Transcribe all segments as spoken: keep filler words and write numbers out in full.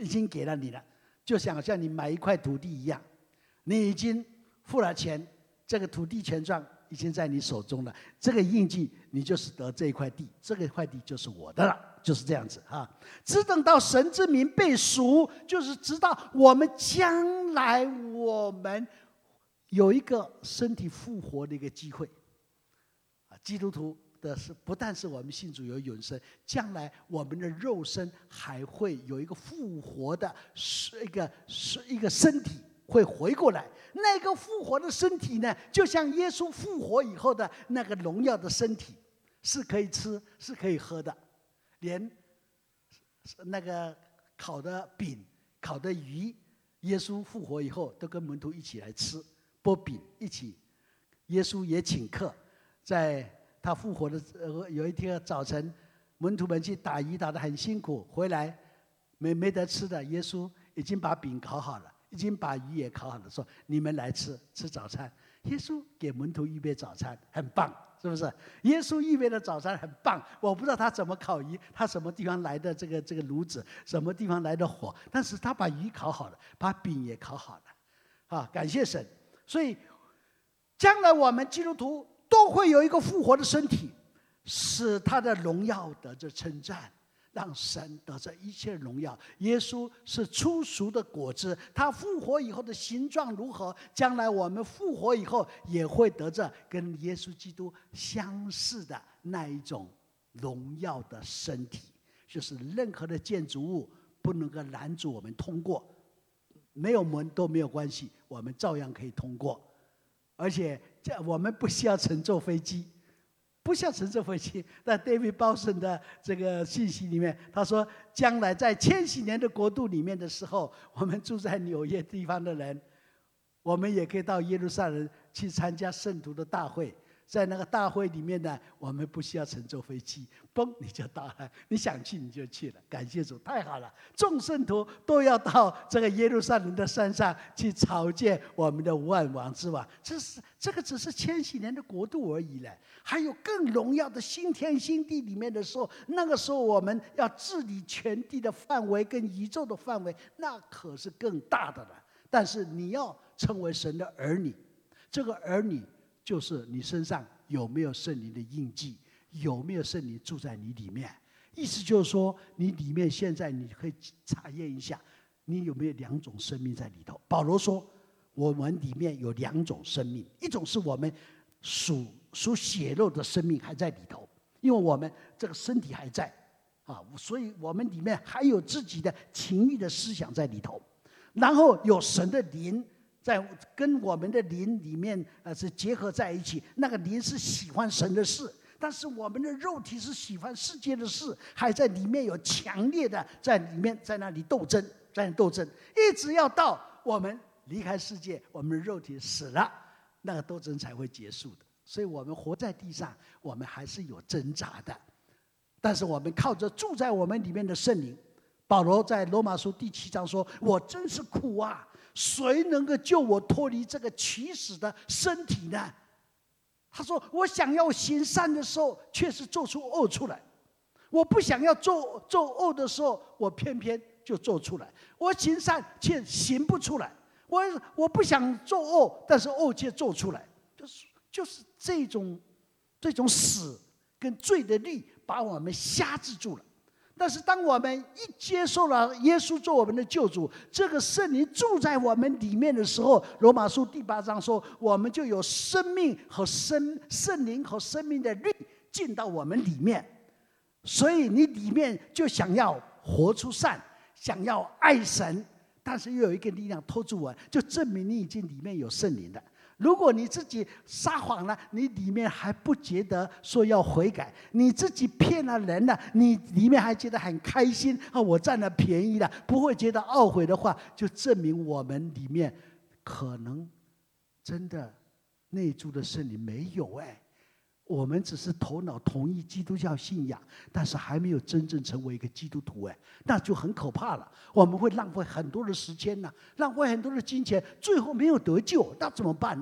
经给了你了，就想像你买一块土地一样，你已经付了钱，这个土地权状已经在你手中了，这个印记你就是得这一块地，这个块地就是我的了，就是这样子啊。只等到神之名被赎，就是直到我们将来我们有一个身体复活的一个机会啊。基督徒的是不但是我们信主有永生，将来我们的肉身还会有一个复活的一个一个身体会回过来。那个复活的身体呢，就像耶稣复活以后的那个荣耀的身体，是可以吃是可以喝的，连那个烤的饼烤的鱼，耶稣复活以后都跟门徒一起来吃，剥饼一起。耶稣也请客，在他复活的有一天早晨，门徒们去打鱼打得很辛苦，回来没没得吃的，耶稣已经把饼烤好了，已经把鱼也烤好了，说你们来吃吃早餐。耶稣给门徒预备早餐，很棒，是不是？耶稣预备的早餐很棒，我不知道他怎么烤鱼，他什么地方来的这个这个炉子，什么地方来的火，但是他把鱼烤好了，把饼也烤好了，啊，感谢神。所以将来我们基督徒都会有一个复活的身体，使他的荣耀得着称赞，让神得着一切荣耀。耶稣是初熟的果子，他复活以后的形状如何，将来我们复活以后也会得着跟耶稣基督相似的那一种荣耀的身体，就是任何的建筑物不能够拦阻我们通过，没有门都没有关系，我们照样可以通过。而且我们不需要乘坐飞机，不需要乘坐飞机。在 David Bowson 的这个信息里面，他说，将来在千禧年的国度里面的时候，我们住在纽约地方的人，我们也可以到耶路撒冷去参加圣徒的大会。在那个大会里面呢，我们不需要乘坐飞机，嘣你就到了，你想去你就去了，感谢主，太好了！众圣徒都要到这个耶路撒冷的山上去朝见我们的万王之王。这是这个只是千禧年的国度而已了，还有更荣耀的新天新地里面的时候，那个时候我们要治理全地的范围跟宇宙的范围，那可是更大的了。但是你要成为神的儿女，这个儿女就是你身上有没有圣灵的印记，有没有圣灵住在你里面。意思就是说，你里面现在你可以查验一下，你有没有两种生命在里头。保罗说，我们里面有两种生命，一种是我们属属血肉的生命还在里头，因为我们这个身体还在啊，所以我们里面还有自己的情欲的思想在里头。然后有神的灵在跟我们的灵里面呃是结合在一起，那个灵是喜欢神的事，但是我们的肉体是喜欢世界的事，还在里面有强烈的在里面在那里斗争，在那里斗争，一直要到我们离开世界，我们的肉体死了，那个斗争才会结束的。所以我们活在地上，我们还是有挣扎的，但是我们靠着住在我们里面的圣灵。保罗在罗马书第七章说，我真是苦啊，谁能够救我脱离这个取死的身体呢？他说，我想要行善的时候，却是做出恶出来；我不想要做做恶的时候，我偏偏就做出来。我行善却行不出来，我我不想做恶，但是恶却做出来，就是就是这种这种死跟罪的力把我们辖制住了。但是当我们一接受了耶稣做我们的救主，这个圣灵住在我们里面的时候，罗马书第八章说，我们就有生命和生圣灵和生命的力进到我们里面。所以你里面就想要活出善，想要爱神，但是又有一个力量拖住我，就证明你已经里面有圣灵了。如果你自己撒谎了，你里面还不觉得说要悔改，你自己骗了人了，你里面还觉得很开心啊，我占了便宜了，不会觉得懊悔的话，就证明我们里面可能真的内住的圣灵没有哎。我们只是头脑同意基督教信仰，但是还没有真正成为一个基督徒哎，那就很可怕了。我们会浪费很多的时间呢，浪费很多的金钱，最后没有得救，那怎么办呢？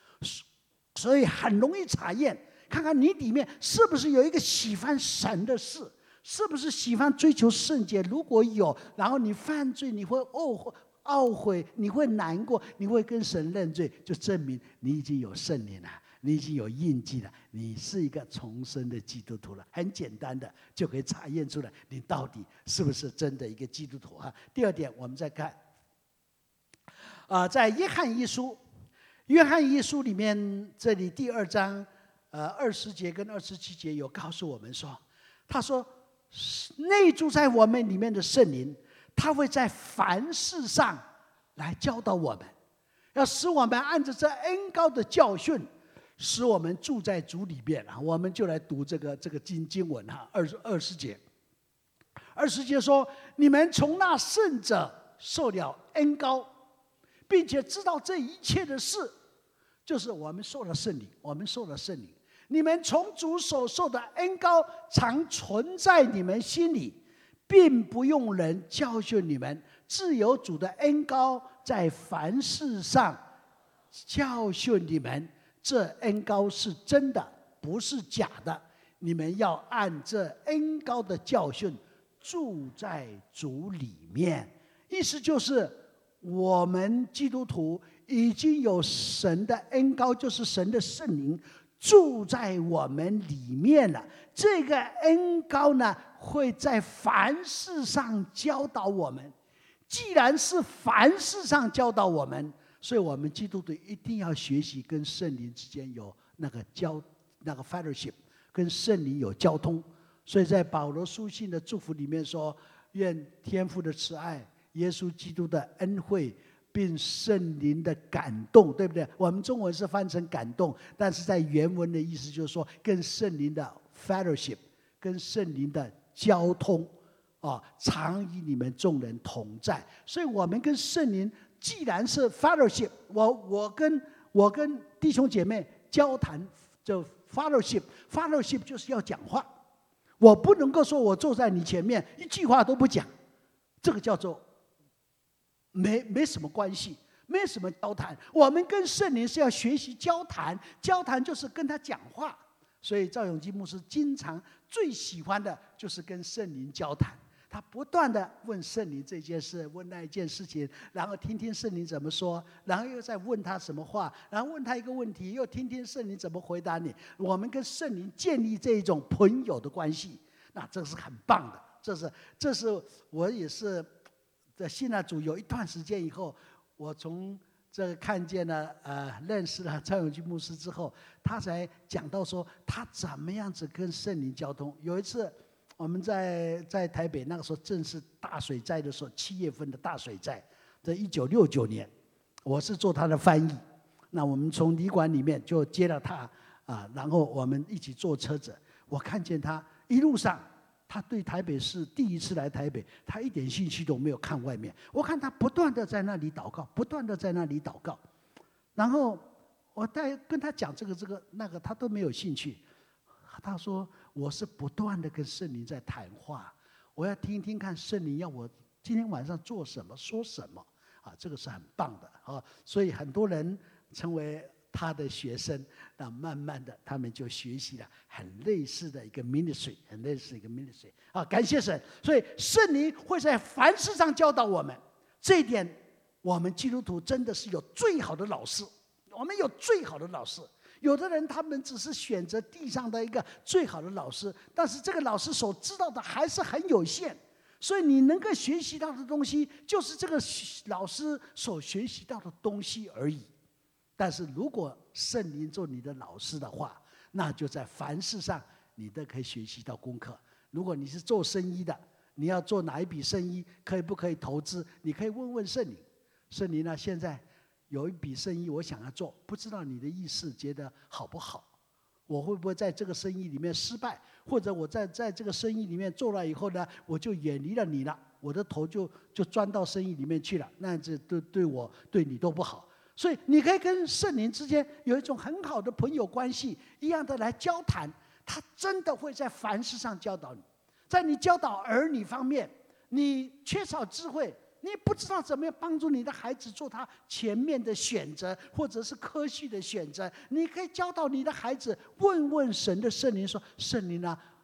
所以很容易查验，看看你里面是不是有一个喜欢神的事， 是不是喜欢追求圣洁？如果有，然后你犯罪，你会懊悔、懊悔，你会难过，你会跟神认罪，就证明你已经有圣灵了，你已经有印记了，你是一个重生的基督徒了。很简单的就可以查验出来，你到底是不是真的一个基督徒啊？第二点，我们再看，啊、呃，在约翰一书，约翰一书里面，这里第二章，呃，二十节跟二十七节有告诉我们说，他说。内住在我们里面的圣灵，他会在凡事上来教导我们，要使我们按着这恩膏的教训，使我们住在主里面啊。我们就来读这个这个经经文哈，二十二十节，二十节说：你们从那圣者受了恩膏，并且知道这一切的事，就是我们受了圣灵，我们受了圣灵。你们从主所受的恩膏常存在你们心里，并不用人教训你们，自有主的恩膏在凡事上教训你们。这恩膏是真的，不是假的。你们要按这恩膏的教训住在主里面。意思就是我们基督徒已经有神的恩膏，就是神的圣灵住在我们里面了。这个恩膏呢，会在凡事上教导我们。既然是凡事上教导我们，所以我们基督徒一定要学习跟圣灵之间有那个交那个 fellowship， 跟圣灵有交通。所以在保罗书信的祝福里面说：愿天父的慈爱、耶稣基督的恩惠并圣灵的感动，对不对？我们中文是翻成感动，但是在原文的意思就是说，跟圣灵的 fellowship， 跟圣灵的交通，啊，常与你们众人同在。所以，我们跟圣灵既然是 fellowship， 我我跟我跟弟兄姐妹交谈，就 fellowship，fellowship 就是要讲话。我不能够说我坐在你前面一句话都不讲，这个叫做。没没什么关系，没什么交谈。我们跟圣灵是要学习交谈，交谈就是跟他讲话。所以赵永基牧师经常最喜欢的就是跟圣灵交谈。他不断的问圣灵这件事，问那一件事情，然后听听圣灵怎么说，然后又再问他什么话，然后问他一个问题，又听听圣灵怎么回答你。我们跟圣灵建立这一种朋友的关系，那这是很棒的。这是这是我也是。在信了主有一段时间以后，我从这个看见了呃认识了蔡永基牧师之后，他才讲到说他怎么样子跟圣灵交通。有一次我们在在台北，那个时候正是大水灾的时候，七月份的大水灾，在一九六九年，我是做他的翻译。那我们从旅馆里面就接了他啊，然后我们一起坐车子，我看见他一路上。他对台北市第一次来台北，他一点兴趣都没有看外面。我看他不断的在那里祷告，不断的在那里祷告。然后我在跟他讲这个这个那个，他都没有兴趣。他说：“我是不断的跟圣灵在谈话，我要听听看圣灵要我今天晚上做什么、说什么。”啊，这个是很棒的啊！所以很多人成为他的学生，那慢慢的他们就学习了很类似的一个 ministry， 很类似的一个 ministry 啊！感谢神，所以圣灵会在凡事上教导我们。这一点，我们基督徒真的是有最好的老师，我们有最好的老师。有的人他们只是选择地上的一个最好的老师，但是这个老师所知道的还是很有限，所以你能够学习到的东西，就是这个老师所学习到的东西而已。但是如果圣灵做你的老师的话，那就在凡事上你都可以学习到功课。如果你是做生意的，你要做哪一笔生意，可以不可以投资，你可以问问圣灵。圣灵呢，现在有一笔生意我想要做，不知道你的意思觉得好不好？我会不会在这个生意里面失败？或者我在在这个生意里面做了以后呢，我就远离了你了，我的头就就钻到生意里面去了，那这对对我对你都不好。所以你可以跟圣灵之间有一种很好的朋友关系一样的来交谈，他真的会在凡事上教导你。在你教导儿女方面，你缺少智慧，你不知道怎么样帮助你的孩子做他前面的选择，或者是科系的选择，你可以教导你的孩子问问神的圣灵说：圣灵啊，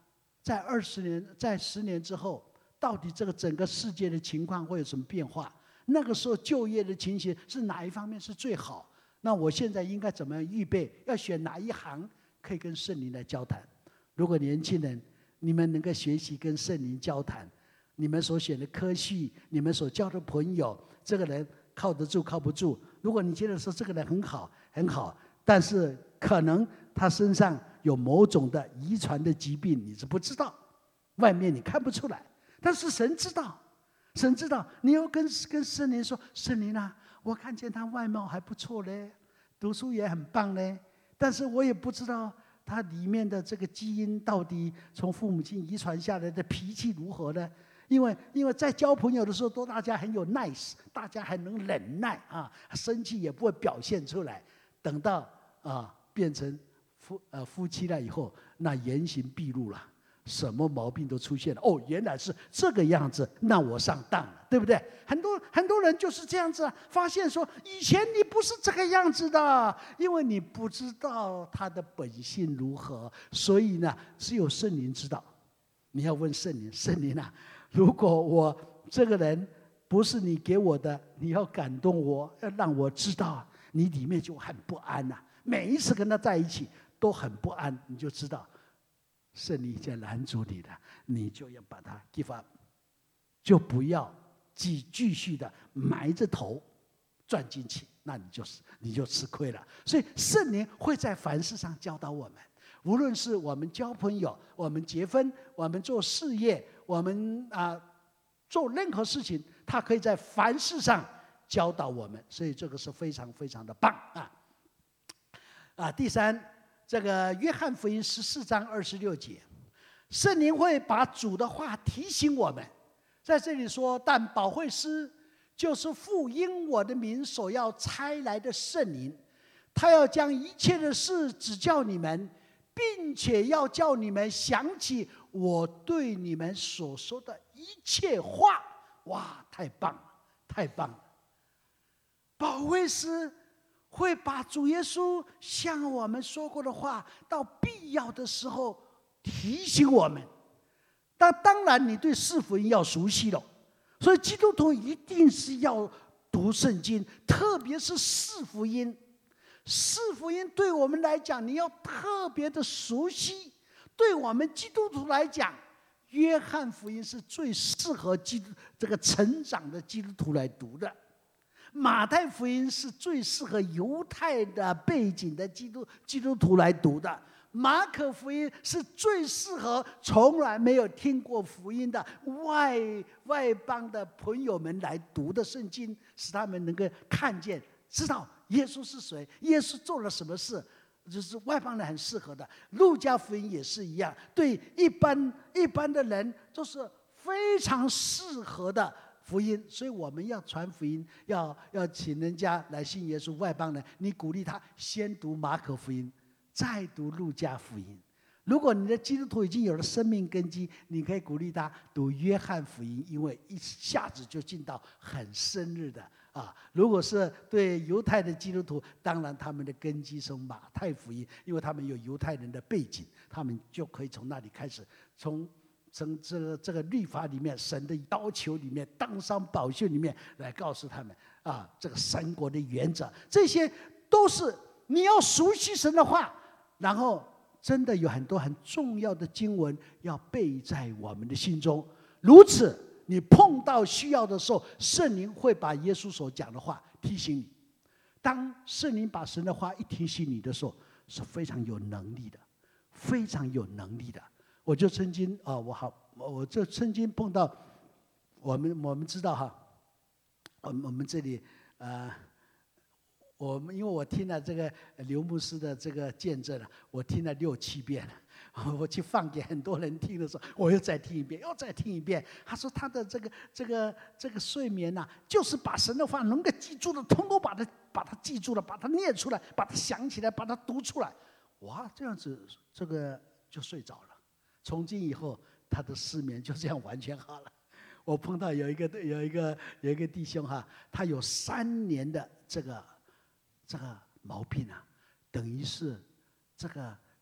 在二十年、在十年之后，到底这个整个世界的情况会有什么变化？那个时候就业的情形是哪一方面是最好？那我现在应该怎么样预备？要选哪一行可以跟圣灵来交谈？如果年轻人你们能够学习跟圣灵交谈，你们所选的科系，你们所交的朋友，这个人靠得住靠不住？如果你觉得说这个人很好很好，但是可能他身上有某种的遗传的疾病，你是不知道，外面你看不出来，但是神知道，神知道，你要跟跟圣灵说，圣灵啊，我看见他外貌还不错嘞，读书也很棒嘞，但是我也不知道他里面的这个基因到底从父母亲遗传下来的脾气如何呢？因为因为在交朋友的时候，都大家很有 nice， 大家还能忍耐啊，生气也不会表现出来。等到啊变成夫呃夫妻了以后，那原形毕露了，什么毛病都出现了。哦，原来是这个样子，那我上当了，对不对？很多很多人就是这样子啊，发现说以前你不是这个样子的，因为你不知道他的本性如何，所以呢，只有圣灵知道。你要问圣灵，圣灵啊，如果我这个人不是你给我的，你要感动我，要让我知道，你里面就很不安呐、啊。每一次跟他在一起都很不安，你就知道圣灵在拦阻你的，你就要把它 give up， 就不要继继续的埋着头钻进去，那你就是你就吃亏了。所以圣灵会在凡事上教导我们。无论是我们交朋友，我们结婚，我们做事业，我们啊、呃、做任何事情，他可以在凡事上教导我们，所以这个是非常非常的棒啊！啊，第三，这个约翰福音十四章二十六节，圣灵会把主的话提醒我们，在这里说，但保惠师就是父因我的名所要差来的圣灵，他要将一切的事指教你们。并且要叫你们想起我对你们所说的一切话。哇，太棒了，太棒了！保惠师会把主耶稣向我们说过的话，到必要的时候提醒我们。但当然，你对四福音要熟悉了，所以基督徒一定是要读圣经，特别是四福音。四福音对我们来讲，你要特别的熟悉。对我们基督徒来讲，约翰福音是最适合基督这个成长的基督徒来读的。马太福音是最适合犹太的背景的基督基督徒来读的。马可福音是最适合从来没有听过福音的外外邦的朋友们来读的圣经，使他们能够看见、知道耶稣是谁，耶稣做了什么事，就是外邦人很适合的。路加福音也是一样，对一般一般的人都是非常适合的福音。所以我们要传福音，要要请人家来信耶稣，外邦人，你鼓励他先读马可福音，再读路加福音。如果你的基督徒已经有了生命根基，你可以鼓励他读约翰福音，因为一下子就进到很深入的啊。如果是对犹太的基督徒，当然他们的根基是马太福音，因为他们有犹太人的背景，他们就可以从那里开始，从从这个这个律法里面、神的要求里面、当伤保训里面来告诉他们啊，这个神国的原则，这些都是你要熟悉神的话，然后真的有很多很重要的经文要背在我们的心中。如此，你碰到需要的时候，圣灵会把耶稣所讲的话提醒你。当圣灵把神的话一提醒你的时候，是非常有能力的，非常有能力的。我就曾经啊，我好，我就曾经碰到，我们我们知道哈，我们我们这里呃。我们因为我听了这个刘牧师的这个见证了，我听了六七遍了。我去放给很多人听的时候，我又再听一遍，又再听一遍。他说他的这个这个这个睡眠呐、啊，就是把神的话能够记住的，通通把它把它记住了，把它念出来，把它想起来，把它读出来。哇，这样子这个就睡着了。从今以后，他的失眠就这样完全好了。我碰到有一个有一个有一个弟兄哈，他有三年的这个。这个毛病啊，等于是这个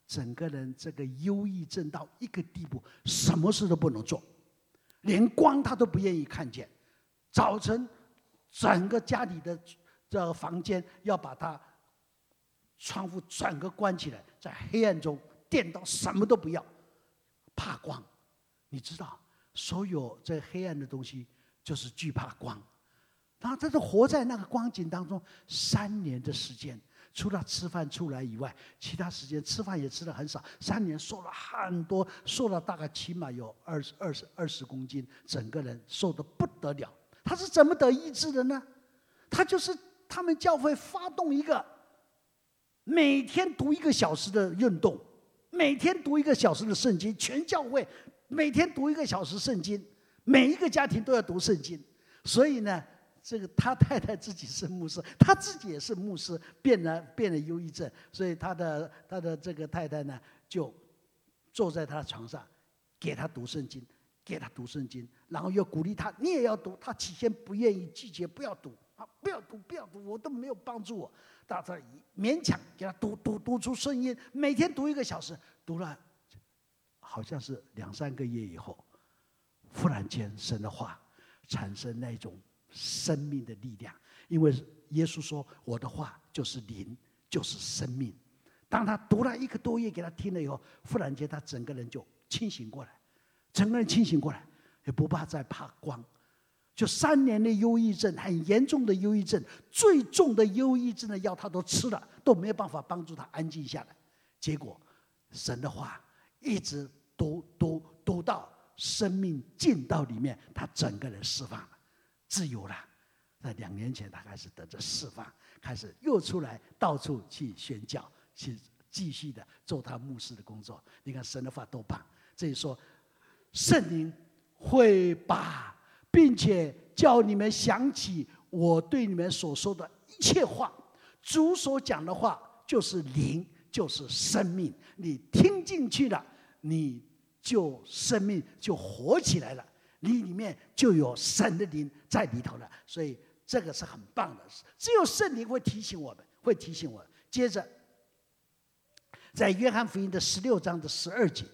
整个人这个忧郁症到一个地步，什么事都不能做，连光他都不愿意看见。早晨，整个家里的这个房间要把它窗户整个关起来，在黑暗中电到什么都不要，怕光。你知道，所有这黑暗的东西就是惧怕光。然后他就活在那个光景当中三年的时间，除了吃饭出来以外，其他时间吃饭也吃得很少。三年瘦了很多，瘦了大概起码有二十二十二十公斤，整个人瘦得不得了。他是怎么得医治的呢？他就是他们教会发动一个每天读一个小时的运动，每天读一个小时的圣经，全教会每天读一个小时圣经，每一个家庭都要读圣经。所以呢，这个他太太自己是牧师，他自己也是牧师，变了变了忧郁症，所以他的他的这个太太呢，就坐在他的床上，给他读圣经，给他读圣经，然后又鼓励他，你也要读。他起先不愿意，拒绝，不要读啊，不要读，不要读，我都没有帮助我。到他勉强给他读读读出声音，每天读一个小时，读了好像是两三个月以后，忽然间神的话产生那种生命的力量，因为耶稣说我的话就是灵，就是生命。当他读了一个多月给他听了以后，忽然间他整个人就清醒过来，整个人清醒过来，也不怕再怕光。就三年的忧郁症，很严重的忧郁症，最重的忧郁症的药他都吃了，都没有办法帮助他安静下来。结果神的话一直读读读到生命进到里面，他整个人释放了，自由了。在两年前他开始得着释放，开始又出来到处去宣教，去继续的做他牧师的工作。你看神的话多棒！这里说圣灵会把并且叫你们想起我对你们所说的一切话，主所讲的话就是灵，就是生命。你听进去了，你就生命就活起来了，你里面就有神的灵在里头了。所以这个是很棒的，只有圣灵会提醒我们，会提醒我们。接着，在约翰福音的十六章的十二节。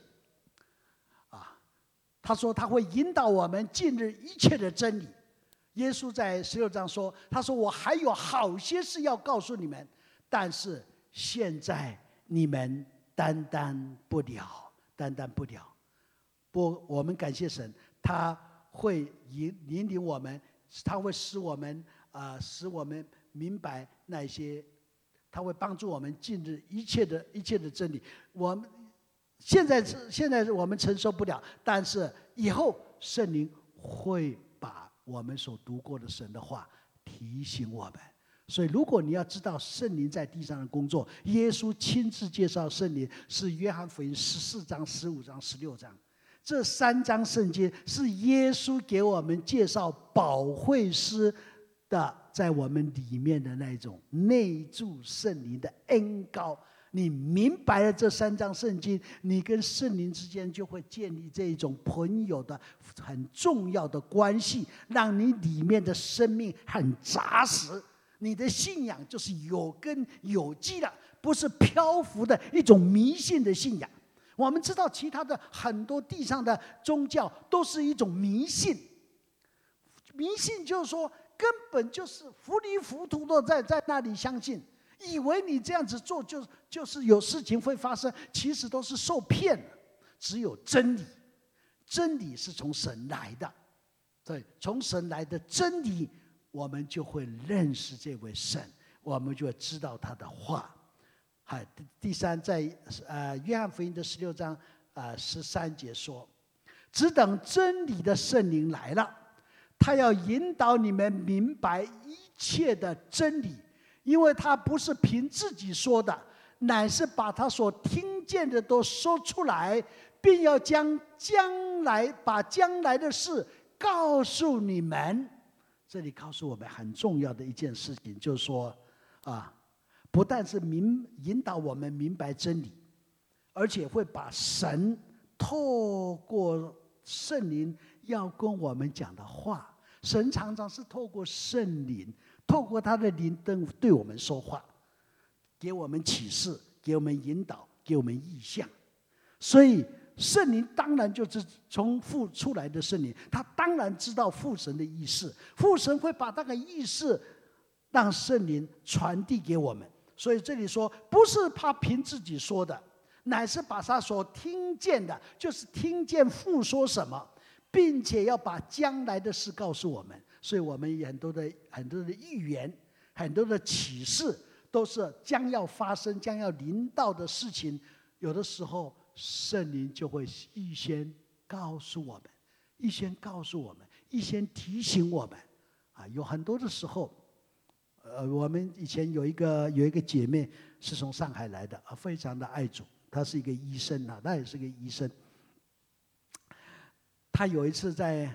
他说他会引导我们进入一切的真理。耶稣在十六章说，他说我还有好些事要告诉你们，但是现在你们担当不了，担当不了。不，我们感谢神，他会引引领我们，他会使我们啊、呃，使我们明白那些，他会帮助我们进入一切的一切的真理。我们。现在是现在我们承受不了，但是以后圣灵会把我们所读过的神的话提醒我们。所以如果你要知道圣灵在地上的工作，耶稣亲自介绍圣灵是约翰福音十四章、十五章、十六章，这三章圣经是耶稣给我们介绍保惠师的在我们里面的那种内住圣灵的恩膏。你明白了这三章圣经，你跟圣灵之间就会建立这一种朋友的很重要的关系，让你里面的生命很扎实，你的信仰就是有根有基的，不是漂浮的一种迷信的信仰。我们知道其他的很多地上的宗教都是一种迷信，迷信就是说根本就是糊里糊涂的在在那里相信，以为你这样子做就就是有事情会发生，其实都是受骗了。只有真理，真理是从神来的，对，从神来的真理，我们就会认识这位神，我们就会知道他的话。好，第三，在呃约翰福音的十六章啊十三节说，只等真理的圣灵来了，他要引导你们明白一切的真理。因为他不是凭自己说的，乃是把他所听见的都说出来，并要将将来把将来的事告诉你们。这里告诉我们很重要的一件事情，就是说啊，不但是明引导我们明白真理，而且会把神透过圣灵要跟我们讲的话，神常常是透过圣灵，透过他的灵灯对我们说话，给我们启示，给我们引导， 给我们意象。所以圣灵当然就是从父出来的圣灵，他当然知道父神的意思，父神会把那个意思让圣灵传递给我们。所以这里说，不是他凭自己说的，乃是把他所听见的，就是听见父说什么，并且要把将来的事告诉我们。所以我们很多的很多的预言，很多的启示，都是将要发生、将要临到的事情。有的时候圣灵就会预先告诉我们，预先告诉我们，预先提醒我们。啊，有很多的时候，呃，我们以前有一个有一个姐妹是从上海来的，啊，非常的爱主，她是一个医生啊，她也是个医生。她有一次在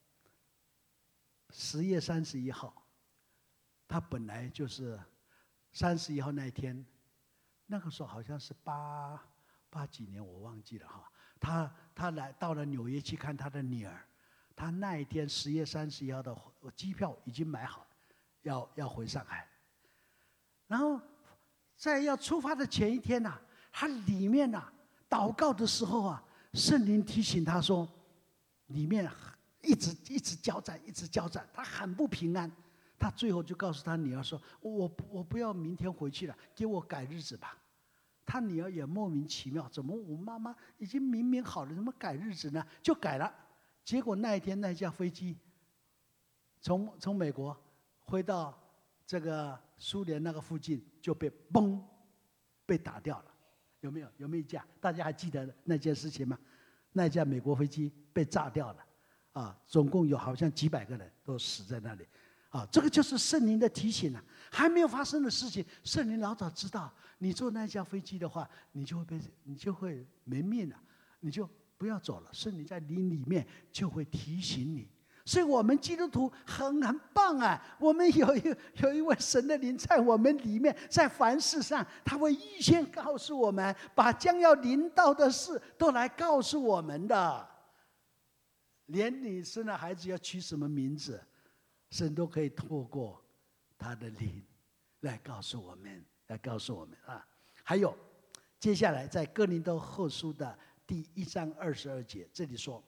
十月三十一号，她本来就是三十一号那一天，那个时候好像是八八几年，我忘记了哈。她她来到了纽约去看她的女儿，她那一天十月三十一号的机票已经买好，要要回上海。然后在要出发的前一天呐、啊，她里面呐、啊、祷告的时候啊，圣灵提醒她说，里面一直一直交战，一直交战，她很不平安。她最后就告诉她女儿说：“我我不要明天回去了，给我改日子吧。”她女儿也莫名其妙，怎么我妈妈已经明明好了，怎么改日子呢？就改了。结果那一天那架飞机从从美国回到这个苏联那个附近，就被嘣被打掉了。有没有？有没有一架？大家还记得那件事情吗？那架美国飞机被炸掉了，啊，总共有好像几百个人都死在那里。啊，这个就是圣灵的提醒啊！还没有发生的事情，圣灵老早知道。你坐那架飞机的话，你就会被，你就会没命了，你就不要走了。圣灵在你里面就会提醒你。所以我们基督徒很很棒啊！我们有一有一位神的灵在我们里面，在凡事上，他会预先告诉我们，把将要临到的事都来告诉我们的。连你生了孩子要取什么名字，神都可以透过他的灵来告诉我们，来告诉我们啊。还有，接下来在哥林多后书的第一章二十二节，这里说，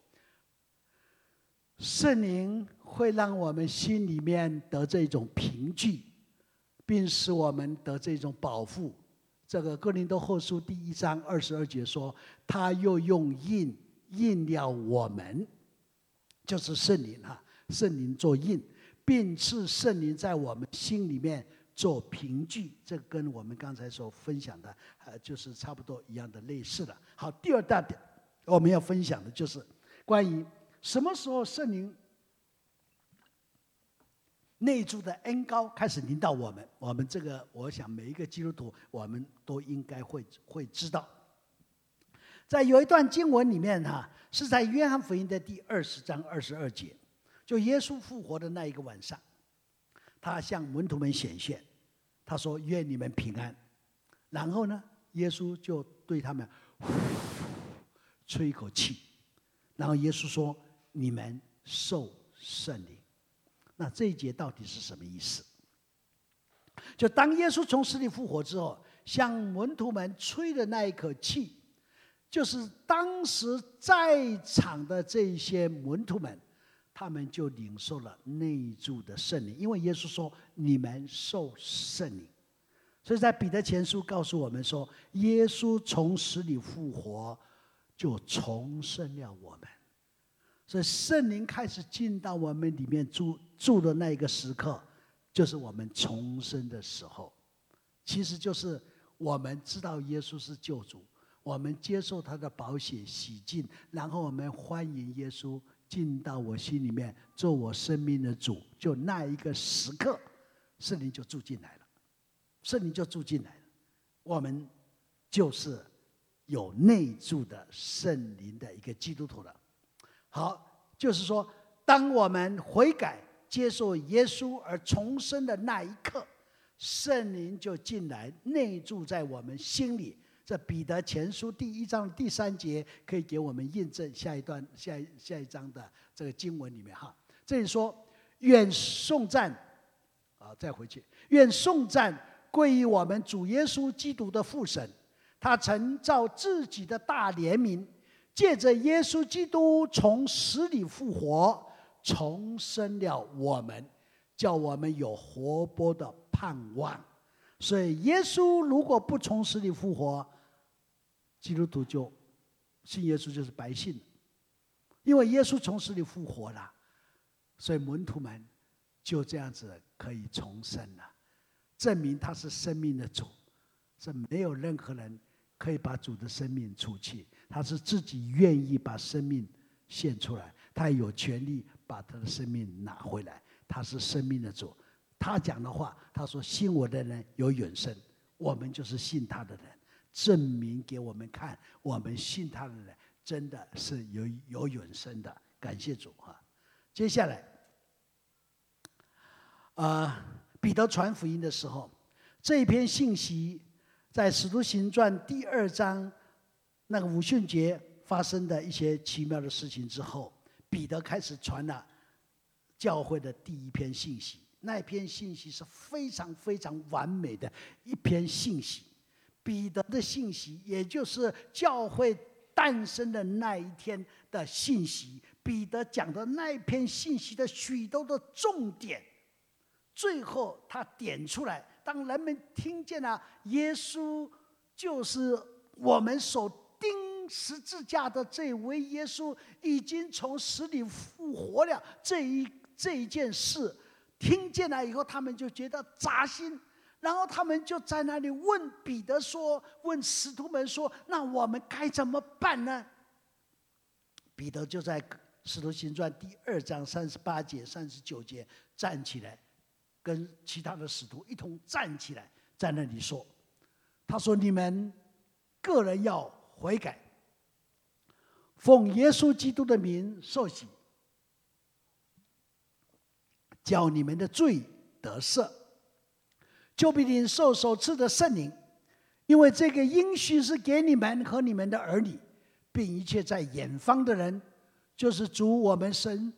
圣灵会让我们心里面得这种凭据，并使我们得这种保护。这个哥林多后书第一章二十二节说，他又用印印了我们，就是圣灵啊，圣灵做印。并赐圣灵在我们心里面做凭据，这跟我们刚才所分享的，呃，就是差不多一样的类似的。好，第二大点我们要分享的就是关于什么时候圣灵内住的恩膏开始临到我们。我们这个，我想每一个基督徒，我们都应该会会知道。在有一段经文里面哈、啊，是在约翰福音的第二十章二十二节。就耶稣复活的那一个晚上，他向门徒们显现，他说：“愿你们平安。”然后呢，耶稣就对他们呼吹一口气，然后耶稣说：“你们受圣灵。”那这一节到底是什么意思？就当耶稣从死里复活之后，向门徒们吹的那一口气，就是当时在场的这些门徒们。他们就领受了内住的圣灵，因为耶稣说：“你们受圣灵。”所以在彼得前书告诉我们说，耶稣从死里复活，就重生了我们。所以圣灵开始进到我们里面住住的那一个时刻，就是我们重生的时候。其实就是我们知道耶稣是救主，我们接受他的宝血洗净，然后我们欢迎耶稣进到我心里面，做我生命的主。就那一个时刻，圣灵就住进来了，圣灵就住进来了，我们就是有内住的圣灵的一个基督徒了。好，就是说，当我们悔改、接受耶稣而重生的那一刻，圣灵就进来，内住在我们心里。这彼得前书第一章第三节可以给我们印证下一段下一下一章的这个经文里面哈。这里说：“愿颂赞啊，再回去，愿颂赞归于我们主耶稣基督的父神， 他曾照自己的大怜悯，借着耶稣基督从死里复活，重生了我们，叫我们有活泼的盼望。所以耶稣如果不从死里复活，基督徒就信耶稣就是白信了。因为耶稣从死里复活了，所以门徒们就这样子可以重生了，证明他是生命的主。是没有任何人可以把主的生命除去，他是自己愿意把生命献出来，他有权利把他的生命拿回来。他是生命的主，他讲的话，他说信我的人有永生，我们就是信他的人，证明给我们看，我们信他的人真的是有有永生的。感谢主啊！接下来，呃，彼得传福音的时候，这一篇信息在《使徒行传》第二章那个五旬节发生的一些奇妙的事情之后，彼得开始传了教会的第一篇信息。那一篇信息是非常非常完美的一篇信息。彼得的信息，也就是教会诞生的那一天的信息，彼得讲的那一篇信息的许多的重点，最后他点出来，当人们听见了耶稣就是我们所钉十字架的这位耶稣已经从死里复活了这一这一件事，听见了以后，他们就觉得扎心，然后他们就在那里问彼得说，问使徒们说，那我们该怎么办呢？彼得就在使徒行传第二章三十八节三十九节站起来，跟其他的使徒一同站起来，在那里说，他说，你们个人要悔改，奉耶稣基督的名受洗，叫你们的罪得赦，就必领受所赐的圣灵，因为这个应许是给你们和你们的儿女，并一切在远方的人，就是主我们神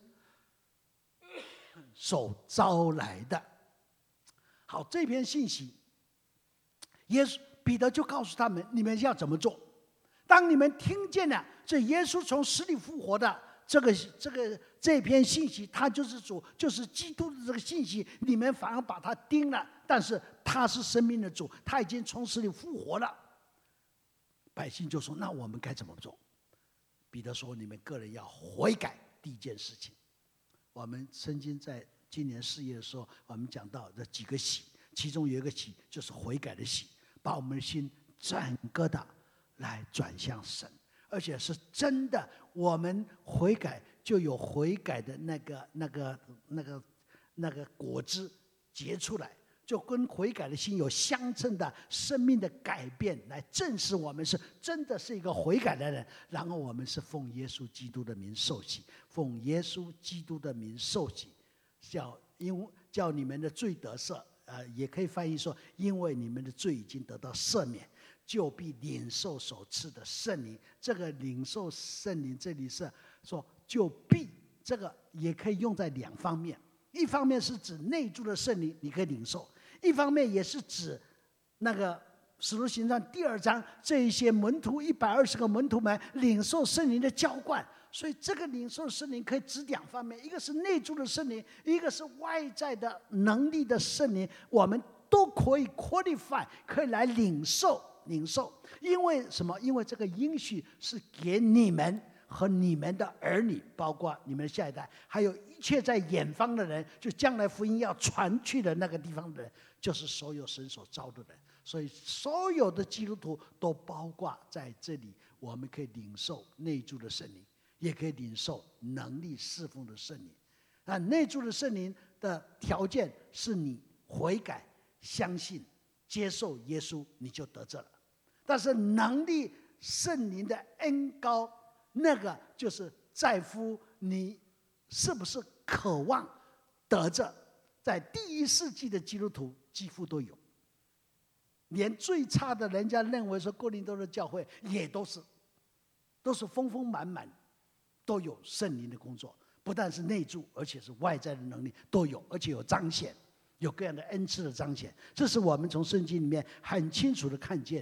所招来的。好，这篇信息，耶稣彼得就告诉他们，你们要怎么做？当你们听见了这耶稣从死里复活的这个这个这篇信息，他就是主，就是基督的这个信息，你们反而把他钉了，但是他是生命的主，他已经从死里复活了。百姓就说，那我们该怎么做？彼得说，你们个人要悔改，第一件事情。我们曾经在今年四月的时候，我们讲到这几个喜，其中有一个喜就是悔改的喜，把我们的心整个的来转向神，而且是真的，我们悔改就有悔改的那个、那个、那个、那个果子结出来，就跟悔改的心有相称的生命的改变，来证实我们是真的是一个悔改的人。然后我们是奉耶稣基督的名受洗，奉耶稣基督的名受洗，叫因叫你们的罪得赦，呃，也可以翻译说，因为你们的罪已经得到赦免，就必领受所赐的圣灵。这个领受圣灵，这里是说就必，这个也可以用在两方面。一方面是指内住的圣灵，你可以领受；一方面也是指那个使徒行传第二章这一些门徒一百二十个门徒们领受圣灵的浇灌。所以这个领受圣灵可以指两方面，一个是内住的圣灵，一个是外在的能力的圣灵，我们都可以 qualify， 可以来领受领受。因为什么？因为这个应许是给你们和你们的儿女，包括你们的下一代，还有一切在远方的人，就将来福音要传去的那个地方的人，就是所有神所招的人。所以所有的基督徒都包括在这里，我们可以领受内住的圣灵，也可以领受能力侍奉的圣灵。那内住的圣灵的条件是你悔改、相信、接受耶稣，你就得这了。但是能力圣灵的恩膏，那个就是在乎你是不是渴望得着。在第一世纪的基督徒几乎都有，连最差的人家认为说哥林多的教会也都是都是丰丰满满，都有圣灵的工作，不但是内住，而且是外在的能力都有，而且有彰显，有各样的恩赐的彰显。这是我们从圣经里面很清楚的看见的。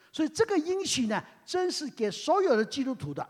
所以这个应许呢，真是给所有的基督徒的。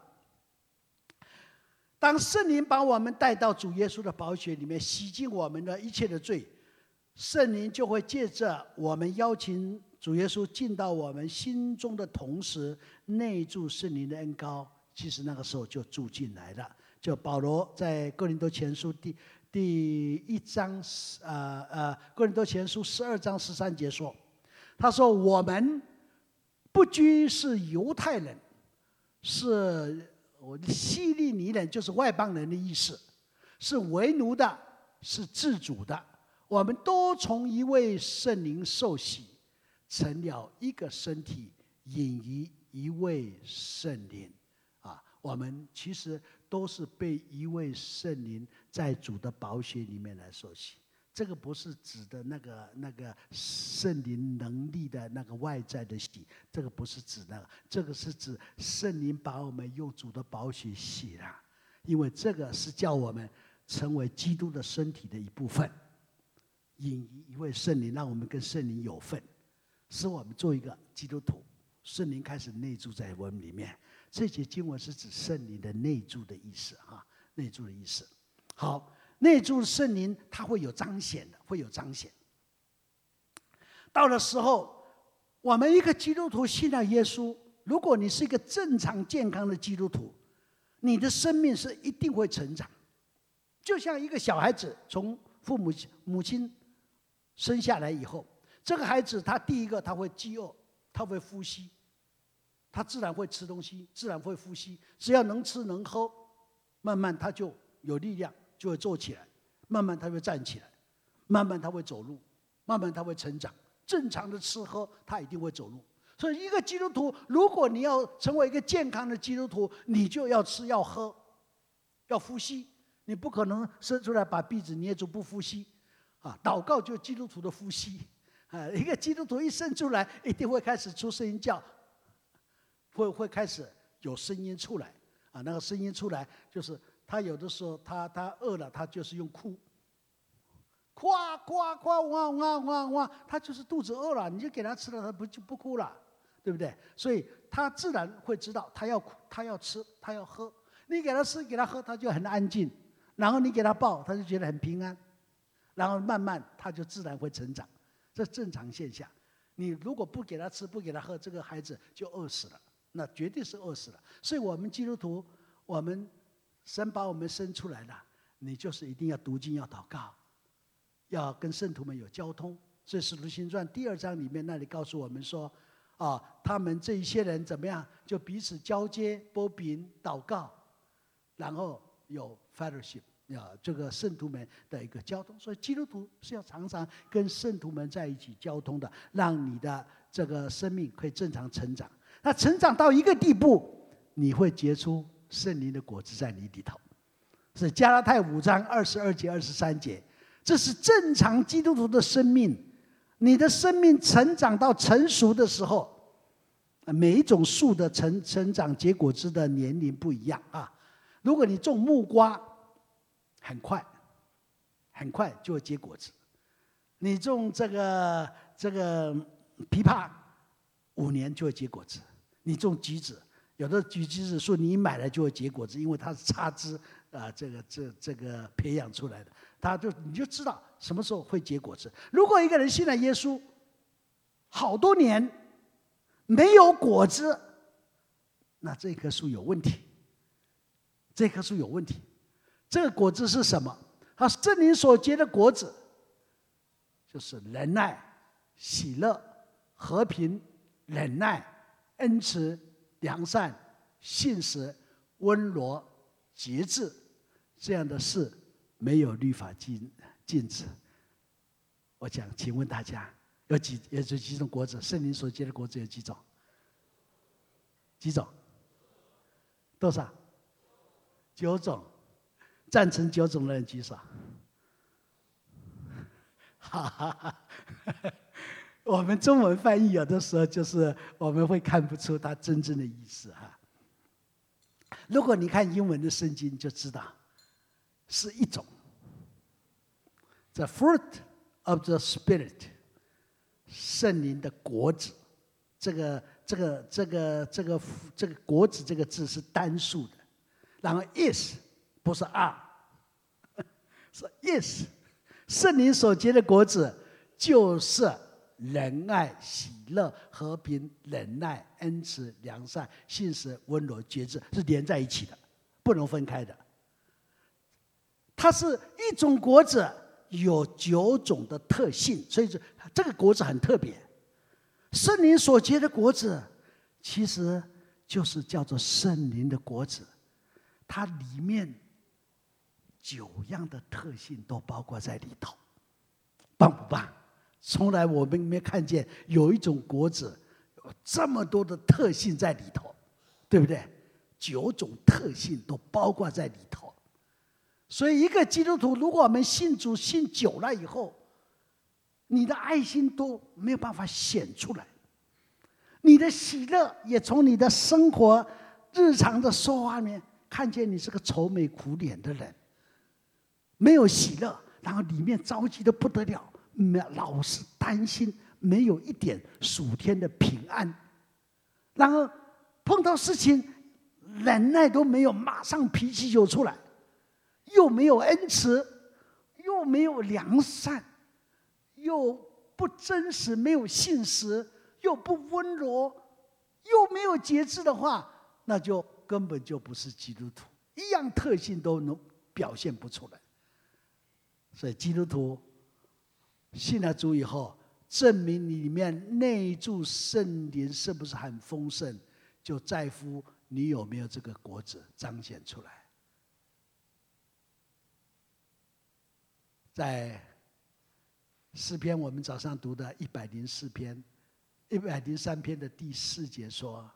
当圣灵把我们带到主耶稣的宝血里面，洗净我们的一切的罪，圣灵就会借着我们邀请主耶稣进到我们心中的同时，内住圣灵的恩膏，其实那个时候就住进来了。就保罗在哥林多前书第第一章，呃呃，哥林多前书十二章十三节说，他说我们不拘是犹太人，是希利尼人，就是外邦人的意思，是为奴的，是自主的，我们都从一位圣灵受洗，成了一个身体，引于一位圣灵。啊，我们其实都是被一位圣灵在主的宝血里面来受洗。这个不是指的那个那个圣灵能力的那个外在的洗，这个不是指那个，这个是指圣灵把我们用主的宝血洗了，因为这个是叫我们成为基督的身体的一部分，引一位圣灵，让我们跟圣灵有份，使我们做一个基督徒，圣灵开始内住在我们里面。这节经文是指圣灵的内住的意思啊，内住的意思。好。内住圣灵，它会有彰显的，会有彰显。到了时候，我们一个基督徒信了耶稣，如果你是一个正常健康的基督徒，你的生命是一定会成长。就像一个小孩子从父母母亲生下来以后，这个孩子他第一个他会饥饿，他会呼吸，他自然会吃东西，自然会呼吸。只要能吃能喝，慢慢他就有力量。就会坐起来，慢慢他会站起来，慢慢他会走路，慢慢他会成长。正常的吃喝，他一定会走路。所以，一个基督徒，如果你要成为一个健康的基督徒，你就要吃、要喝、要呼吸。你不可能生出来把鼻子捏住不呼吸啊！祷告就是基督徒的呼吸啊！一个基督徒一生出来，一定会开始出声音叫，会会开始有声音出来啊！那个声音出来就是。他有的时候，他他饿了，他就是用哭，夸夸夸哇哇哇哇，他就是肚子饿了，你就给他吃了，他不就不哭了，对不对？所以他自然会知道，他要他要吃，他要喝。你给他吃，给他喝，他就很安静。然后你给他抱，他就觉得很平安。然后慢慢他就自然会成长，这正常现象。你如果不给他吃，不给他喝，这个孩子就饿死了，那绝对是饿死了。所以我们基督徒，我们。神把我们生出来了，你就是一定要读经，要祷告，要跟圣徒们有交通。所以《使徒行传》第二章里面那里告诉我们说，啊，他们这一些人怎么样，就彼此交接、波饼、祷告，然后有 fellowship， 啊，这个圣徒们的一个交通。所以基督徒是要常常跟圣徒们在一起交通的，让你的这个生命可以正常成长。那成长到一个地步，你会结出圣灵的果子在你里头，是加拉太五章二十二节、二十三节。这是正常基督徒的生命。你的生命成长到成熟的时候，每一种树的成成长结果子的年龄不一样啊。如果你种木瓜，很快，很快就会结果子；你种这个这个枇杷，五年就会结果子；你种橘子。有的橘子树你买了就会结果子，因为它是插枝啊、呃，这个这这个培养出来的，它就你就知道什么时候会结果子。如果一个人信了耶稣，好多年没有果子，那这棵树有问题。这棵树有问题，这个果子是什么？它圣灵所结的果子，就是仁爱、喜乐、和平、忍耐、恩慈。良善、信实、温柔、节制，这样的事没有律法禁禁止。我讲，请问大家有几有几种果子？圣灵所结的果子有几种？几种？多少？九种。赞成九种的人举手。哈哈哈。我们中文翻译有的时候就是我们会看不出它真正的意思哈。如果你看英文的圣经就知道，是一种 ，the fruit of the spirit， 圣灵的果子。这个这个这个这个这个果子这个字是单数的，然后 is 不是 are， 是 is。圣灵所结的果子就是仁爱、喜乐、和平、忍耐、恩慈、良善、信实、温柔、节制，是连在一起的，不能分开的。它是一种果子，有九种的特性，所以说这个果子很特别。圣灵所结的果子，其实就是叫做圣灵的果子，它里面九样的特性都包括在里头，棒不棒？从来我们没看见有一种果子有这么多的特性在里头，对不对？九种特性都包括在里头。所以一个基督徒，如果我们信主信久了以后，你的爱心都没有办法显出来，你的喜乐也从你的生活日常的说话里面看见你是个愁眉苦脸的人，没有喜乐，然后里面着急的不得了，老是担心，没有一点属天的平安，然后碰到事情忍耐都没有，马上脾气就出来，又没有恩慈，又没有良善，又不真实，没有信实，又不温柔，又没有节制的话，那就根本就不是基督徒，一样特性都能表现不出来。所以基督徒信了主以后，证明你里面内住圣灵是不是很丰盛，就在乎你有没有这个果子彰显出来。在诗篇我们早上读的一百零四篇一百零三篇的第四节说，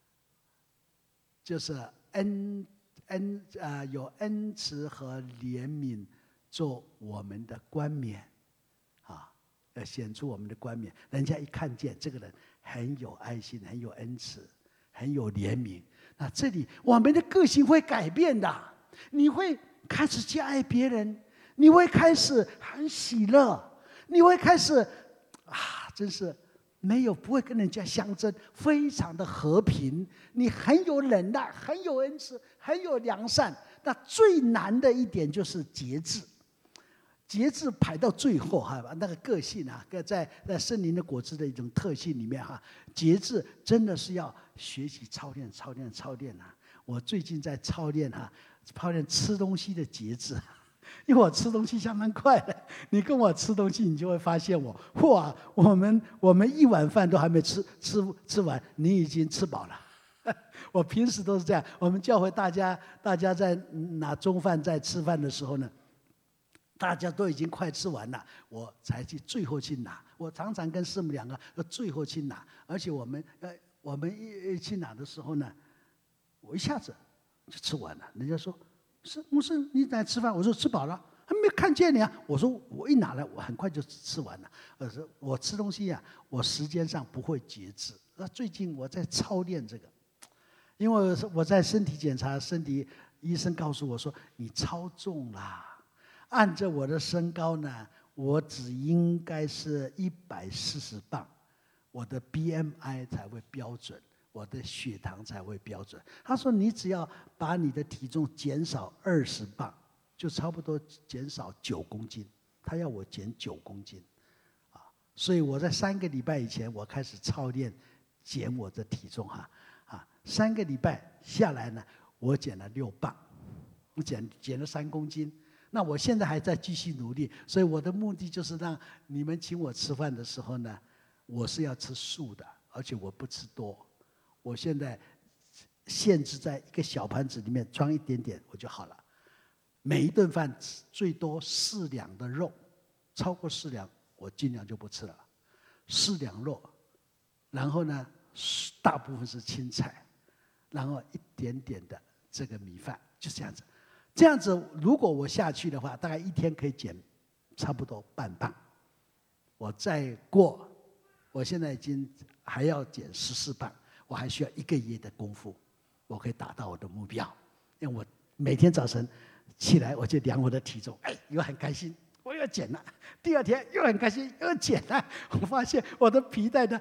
就是恩恩啊、呃、有恩慈和怜悯做我们的冠冕啊，要显出我们的冠冕，人家一看见这个人很有爱心，很有恩慈，很有怜悯，那这里我们的个性会改变的，你会开始去爱别人，你会开始很喜乐，你会开始啊，真是没有不会跟人家相争，非常的和平，你很有忍耐，很有恩慈，很有良善。那最难的一点就是节制，节制排到最后哈，那个个性啊，在在圣灵的果子的一种特性里面哈，节制真的是要学习操练、操练、操练啊！我最近在操练哈，操练吃东西的节制。因为我吃东西相当快的，你跟我吃东西，你就会发现我哇，我们我们一碗饭都还没吃吃吃完，你已经吃饱了。我平时都是这样，我们教会大家大家在拿中饭在吃饭的时候呢，大家都已经快吃完了，我才去最后去拿。我常常跟师母两个要最后去拿，而且我们呃我们一一去拿的时候呢，我一下子就吃完了。人家说。是牧师，你来吃饭？我说吃饱了，还没看见你啊！我说我一拿来，我很快就吃完了。我说我吃东西呀、啊，我时间上不会节制。那最近我在操练这个，因为我在身体检查，身体医生告诉我说你超重啦。按照我的身高呢，我只应该是一百四十磅，我的 B M I 才会标准。我的血糖才会标准。他说：“你只要把你的体重减少二十磅，就差不多减少九公斤。”他要我减九公斤，啊！所以我在三个礼拜以前，我开始操练减我的体重哈啊！三个礼拜下来呢，我减了六磅，我减减了三公斤。那我现在还在继续努力，所以我的目的就是让你们请我吃饭的时候呢，我是要吃素的，而且我不吃多。我现在限制在一个小盘子里面装一点点我就好了。每一顿饭最多四两的肉，超过四两我尽量就不吃了。四两肉，然后呢，大部分是青菜，然后一点点的这个米饭，就这样子。这样子，如果我下去的话，大概一天可以减差不多半磅。我再过，我现在已经还要减十四磅。我还需要一个月的功夫，我可以达到我的目标。因为我每天早晨起来，我就量我的体重，哎，又很开心，我又减了。第二天又很开心，又减了。我发现我的皮带呢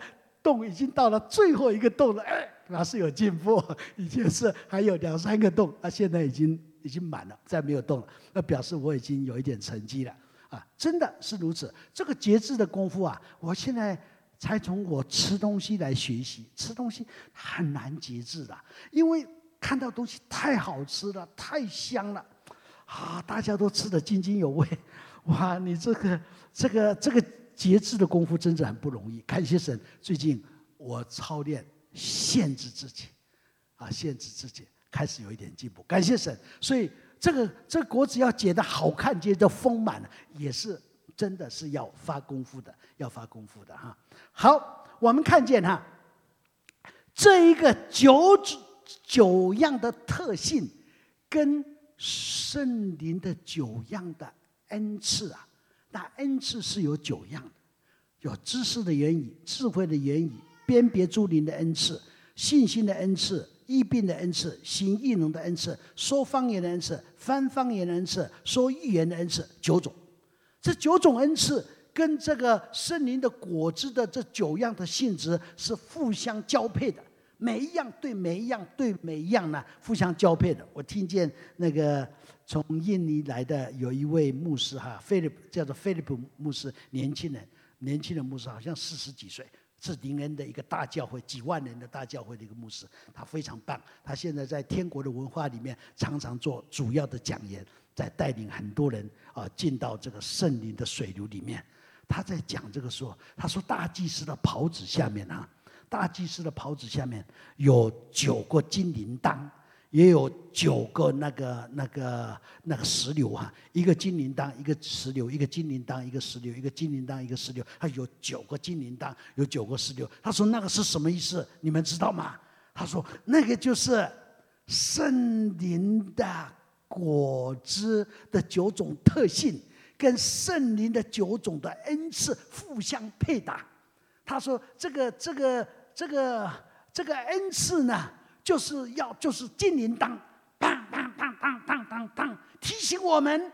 洞已经到了最后一个洞了，哎，表示有进步。以前是还有两三个洞，啊，现在已经已经满了，再没有洞了，那表示我已经有一点成绩了啊！真的是如此。这个节制的功夫啊，我现在才从我吃东西来学习。吃东西很难节制的，因为看到东西太好吃了，太香了，啊，大家都吃得津津有味。哇，你这个这个这个节制的功夫真的很不容易。感谢神，最近我操练限制自己，啊，限制自己，开始有一点进步。感谢神，所以这个这个果子要结得好看，结得丰满，也是真的是要发功夫的，要发功夫的哈。好，我们看见哈，这一个九九样的特性，跟圣灵的九样的恩赐啊，那恩赐是有九样的，有知识的言语、智慧的言语、辨别诸灵的恩赐、信心的恩赐、医病的恩赐、行异能的恩赐、说方言的恩赐、翻方言的恩赐、说预言的恩赐，九种。这九种恩赐跟这个圣灵的果子的这九样的性质是互相交配的，每一样对每一样对每一样呢互相交配的。我听见那个从印尼来的有一位牧师哈，菲利叫做菲利普牧师，年轻人，年轻的牧师好像四十几岁，是灵恩的一个大教会，几万人的大教会的一个牧师，他非常棒。他现在在天国的文化里面常常做主要的讲员，在带领很多人啊进到这个圣灵的水流里面。他在讲这个时候，他说大祭司的袍子下面啊，大祭司的袍子下面有九个金铃铛，也有九个那个那个那个石榴啊，一个金铃铛，一个石榴，一个金铃铛，一个石榴，一个金铃铛，一个石榴，它有九个金铃铛，有九个石榴。他说那个是什么意思？你们知道吗？他说那个就是圣灵的果子的九种特性，跟圣灵的九种的恩赐互相配搭。他说这个这个这个这个恩赐呢，就是要就是金铃铛，当当当当当当当，提醒我们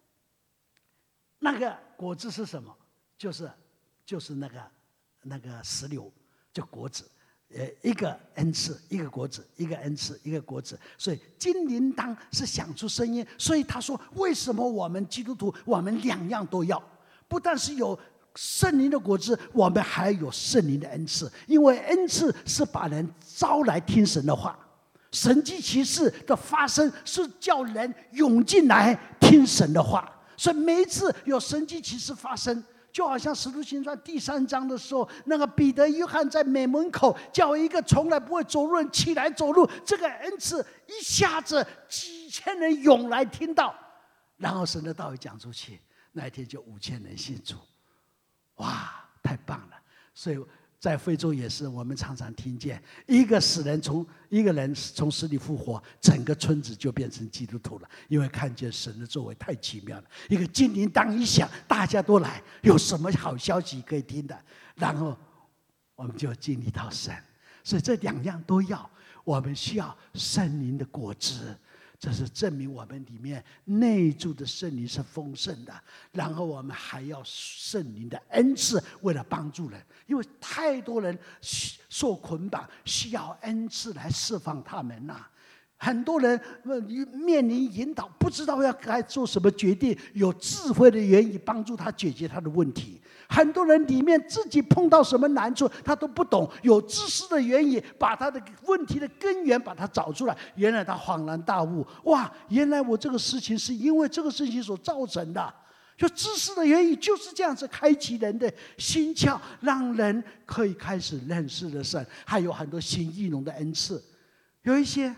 那个果子是什么，就是就是那个那个石榴，就果子。呃，一个恩赐，一个果子，一个恩赐，一个果子。所以金铃铛是响出声音。所以他说，为什么我们基督徒我们两样都要？不但是有圣灵的果子，我们还有圣灵的恩赐。因为恩赐是把人招来听神的话，神迹奇事的发生是叫人涌进来听神的话。所以每一次有神迹奇事发生，就好像《使徒行传》第三章的时候，那个彼得、约翰在美门口叫一个从来不会走路人起来走路，这个恩赐一下子几千人涌来听到，然后神的道一讲出去，那一天就五千人信主，哇，太棒了！所以在非洲也是，我们常常听见一个死人从一个人从死里复活，整个村子就变成基督徒了，因为看见神的作为太奇妙了。一个金铃铛一响，大家都来，有什么好消息可以听的，然后我们就经历到神。所以这两样都要，我们需要圣灵的果子。这是证明我们里面内住的圣灵是丰盛的，然后我们还要圣灵的恩赐，为了帮助人，因为太多人受捆绑，需要恩赐来释放他们呐、啊。很多人面临引导，不知道要该做什么决定，有智慧的言语帮助他解决他的问题。很多人里面自己碰到什么难处，他都不懂，有知识的言语把他的问题的根源把它找出来，原来他恍然大悟，哇，原来我这个事情是因为这个事情所造成的。就知识的言语就是这样子开启人的心窍，让人可以开始认识了神。还有很多行异能的恩赐，有一些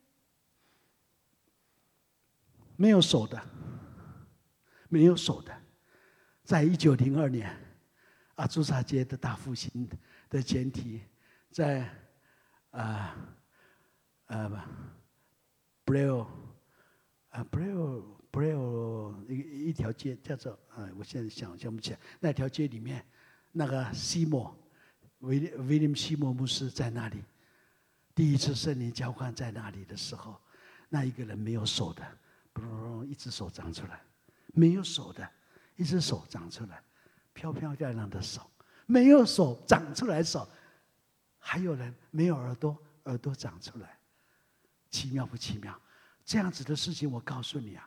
没有手的，没有手的，在一九零二年啊，朱砂街的大复兴的前提，在啊啊 Braille 啊 Braille Braille 一一条街叫做啊，我现在想想不起来，那条街里面那个西莫威威廉西莫牧师在那里，第一次圣灵交换在那里的时候，那一个人没有手的。一只手长出来，没有手的，一只手长出来，飘飘亮亮的手，没有手长出来手， 还有人没有耳朵，耳朵长出来，奇妙不奇妙？这样子的事情，我告诉你啊，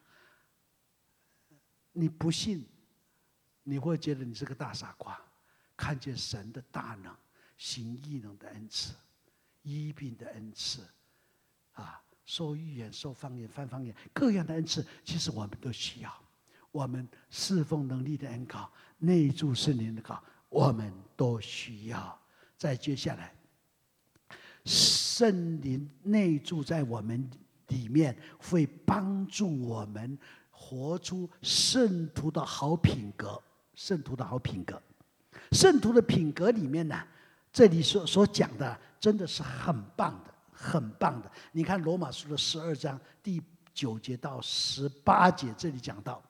你不信，你会觉得你是个大傻瓜。看见神的大能，行异能的恩赐，医病的恩赐，啊，说预言、说方言、翻方言，各样的恩赐，其实我们都需要。我们侍奉能力的恩膏，内住圣灵的膏，我们都需要。再接下来，圣灵内住在我们里面，会帮助我们活出圣徒的好品格。圣徒的好品格。圣徒的品格里面呢，这里所所讲的真的是很棒的，很棒的。你看罗马书的十二章第九节到十八节，这里讲到，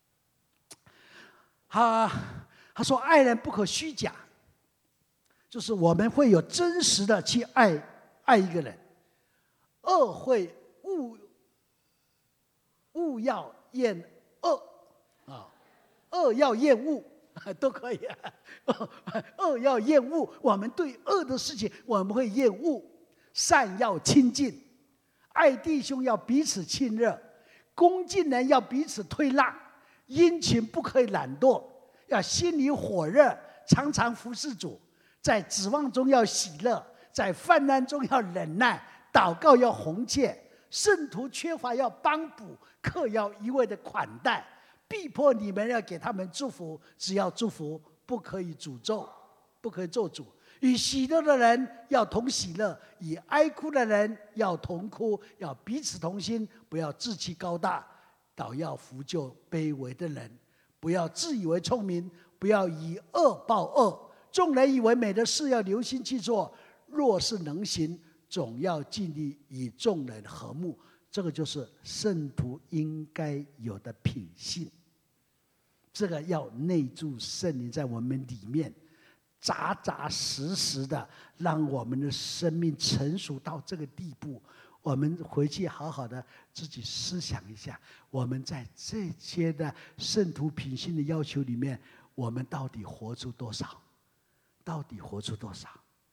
他他说爱人不可虚假，就是我们会有真实的去爱爱一个人，恶会勿勿要厌恶啊，恶要厌恶。都可以啊，恶要厌恶，我们对恶的事情我们会厌恶。善要亲近，爱弟兄要彼此亲热，恭敬人要彼此推让，殷勤不可以懒惰，要心里火热，常常服侍主，在指望中要喜乐，在患难中要忍耐，祷告要恒切，圣徒缺乏要帮补，客要一味的款待。逼迫你们要给他们祝福，只要祝福，不可以诅咒，不可以咒诅。与喜乐的人要同喜乐，与哀哭的人要同哭，要彼此同心，不要志气高大，倒要扶救卑微的人。不要自以为聪明，不要以恶报恶。众人以为美的事要留心去做，若是能行，总要尽力与众人和睦。这个就是圣徒应该有的品性。这个要内住圣灵在我们里面，扎扎实实的，让我们的生命成熟到这个地步。我们回去好好的自己思想一下，我们在这些的圣徒品性的要求里面，我们到底活出多少？到底活出多少？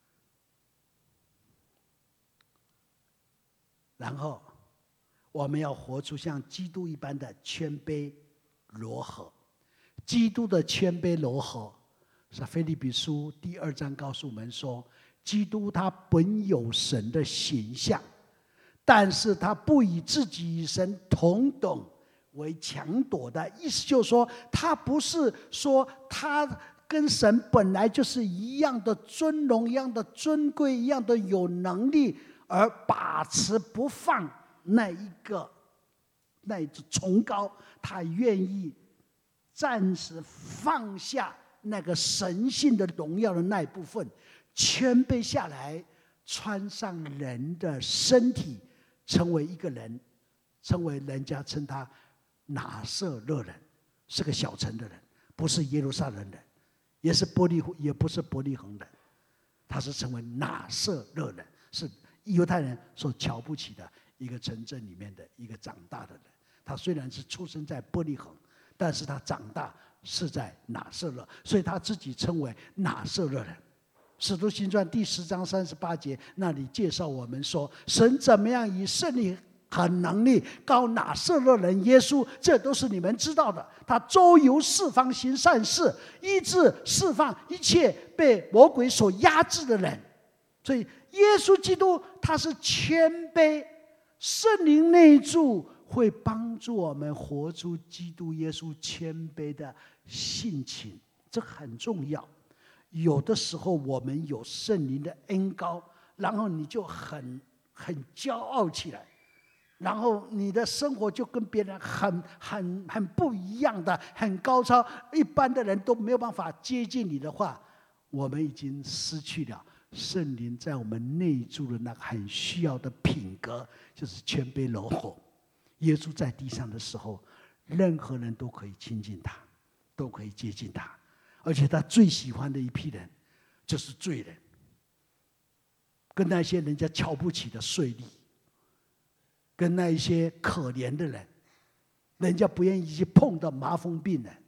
然后我们要活出像基督一般的谦卑柔和。基督的谦卑柔和，是腓立比书第二章告诉我们说，基督他本有神的形象，但是他不以自己与神同等为强夺的。意思就是说，他不是说他跟神本来就是一样的尊荣、一样的尊贵、一样的有能力，而把持不放那一个那一种崇高，他愿意暂时放下那个神性的荣耀的那一部分，谦卑下来，穿上人的身体，成为一个人，成为人家称他拿撒勒人，是个小城的人，不是耶路撒冷人，也是伯利也不是伯利恒人，他是成为拿撒勒人，是犹太人所瞧不起的一个城镇里面的一个长大的人。他虽然是出生在伯利恒，但是他长大是在拿撒勒，所以他自己称为拿撒勒人。使徒行传第十章三十八节那里介绍我们说，神怎么样以胜利和能力膏拿撒勒人耶稣，这都是你们知道的。他周游四方行善事，医治释放一切被魔鬼所压制的人。所以耶稣基督他是谦卑，圣灵内住，会帮助我们活出基督耶稣谦卑的性情，这很重要。有的时候我们有圣灵的恩膏，然后你就很很骄傲起来，然后你的生活就跟别人很很很不一样的，很高超，一般的人都没有办法接近你的话，我们已经失去了圣灵在我们内住的那个很需要的品格，就是谦卑柔和。耶稣在地上的时候，任何人都可以亲近他，都可以接近他，而且他最喜欢的一批人就是罪人，跟那些人家瞧不起的税吏，跟那一些可怜的人，人家不愿意去碰的麻风病人，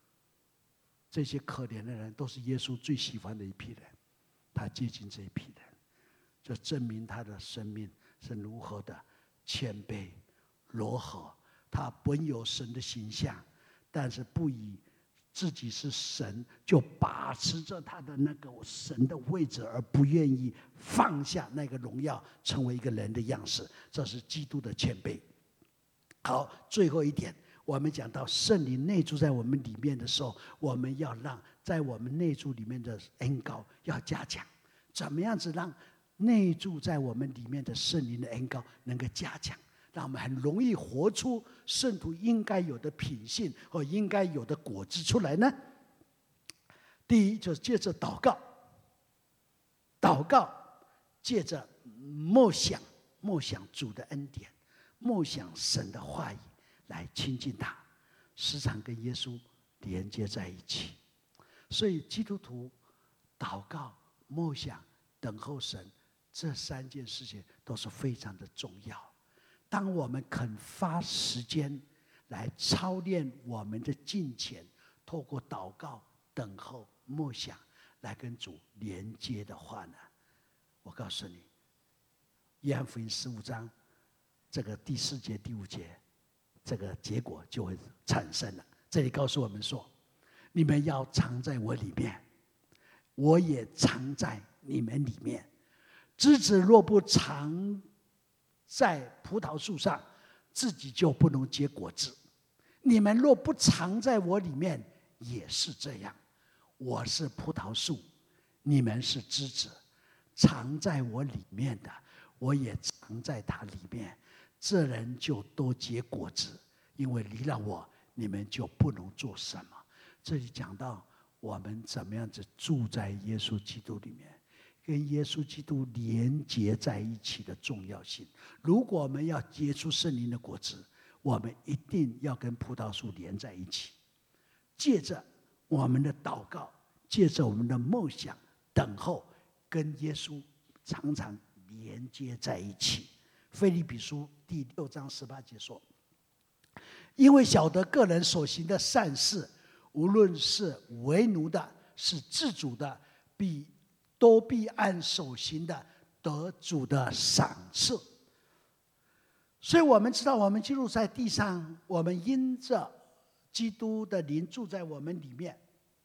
这些可怜的人都是耶稣最喜欢的一批人，他接近这一批人。 就证明他的生命是如何的谦卑、柔和。他本有神的形象，但是不以自己是神，就把持着他的那个神的位置，而不愿意放下那个荣耀，成为一个人的样式。这是基督的谦卑。好，最后一点，我们讲到圣灵内住在我们里面的时候，我们要让在我们内住里面的恩膏要加强。怎么样子让内住在我们里面的圣灵的恩膏能够加强，让我们很容易活出圣徒应该有的品性和应该有的果子出来呢？第一，就是借着祷告，祷告借着默想，默想主的恩典，默想神的话语，来亲近他，时常跟耶稣连接在一起。所以基督徒祷告、默想、等候神，这三件事情都是非常的重要。当我们肯花时间来操练我们的敬虔，透过祷告、等候、默想来跟主连接的话呢，我告诉你，约翰福音十五章这个第四节、第五节，这个结果就会产生了。这里告诉我们说，你们要藏在我里面，我也藏在你们里面。枝子若不藏在葡萄树上，自己就不能结果子。你们若不藏在我里面，也是这样。我是葡萄树，你们是枝子，藏在我里面的，我也藏在他里面。这人就多结果子，因为离了我，你们就不能做什么。这里讲到我们怎么样子住在耶稣基督里面，跟耶稣基督连结在一起的重要性。如果我们要结出圣灵的果子，我们一定要跟葡萄树连在一起，借着我们的祷告，借着我们的梦想、等候，跟耶稣常常连接在一起。腓立比书第六章十八节说，因为晓得个人所行的善事，无论是为奴的，是自主的，必都必按手行的得主的赏赐。所以我们知道，我们记录在地上，我们因着基督的灵住在我们里面，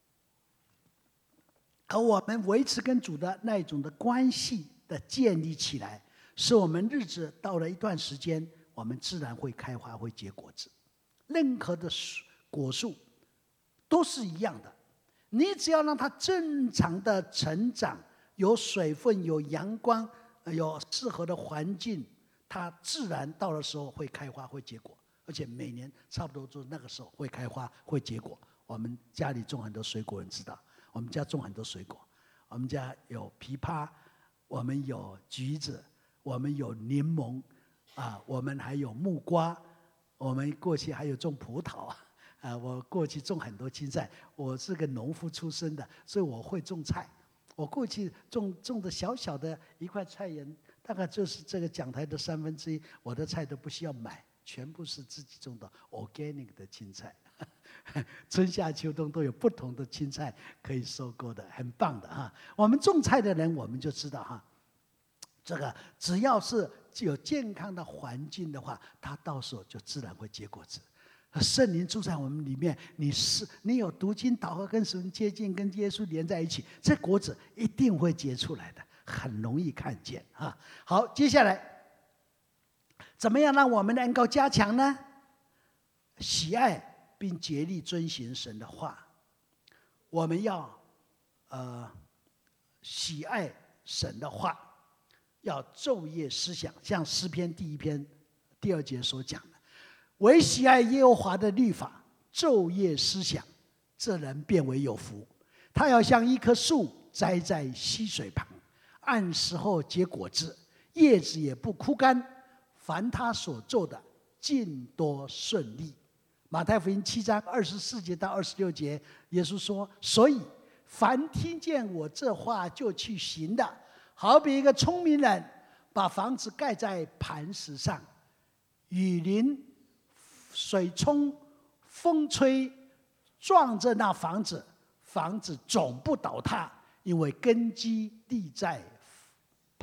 而我们维持跟主的那一种的关系的建立起来，使我们日子到了一段时间，我们自然会开花，会结果子。任何的果树都是一样的，你只要让它正常的成长，有水分，有阳光，有适合的环境，它自然到的时候会开花，会结果。而且每年差不多就是那个时候会开花，会结果。我们家里种很多水果，人知道，我们家种很多水果，我们家有枇杷，我们有橘子，我们有柠檬，啊，我们还有木瓜，我们过去还有种葡萄，啊，我过去种很多青菜。我是个农夫出身的，所以我会种菜。我过去种种的小小的一块菜园，大概就是这个讲台的三分之一。我的菜都不需要买，全部是自己种的 organic 的青菜。春夏秋冬都有不同的青菜可以收购的，很棒的哈。我们种菜的人，我们就知道哈，这个只要是有健康的环境的话，它到时候就自然会结果子。圣灵住在我们里面，你是你有读经祷告，跟神接近，跟耶稣连在一起，这果子一定会结出来的，很容易看见啊。好，接下来怎么样让我们的恩膏加强呢？喜爱并竭力遵行神的话，我们要呃喜爱神的话，要昼夜思想，像诗篇第一篇第二节所讲的，唯喜爱耶和华的律法，昼夜思想，这人便为有福。他要像一棵树栽在溪水旁，按时候结果子，叶子也不枯干。凡他所做的，尽多顺利。马太福音七章二十四节到二十六节，耶稣说：“所以凡听见我这话就去行的，好比一个聪明人，把房子盖在磐石上，雨淋、水冲、风吹，撞着那房子，房子总不倒塌，因为根基立在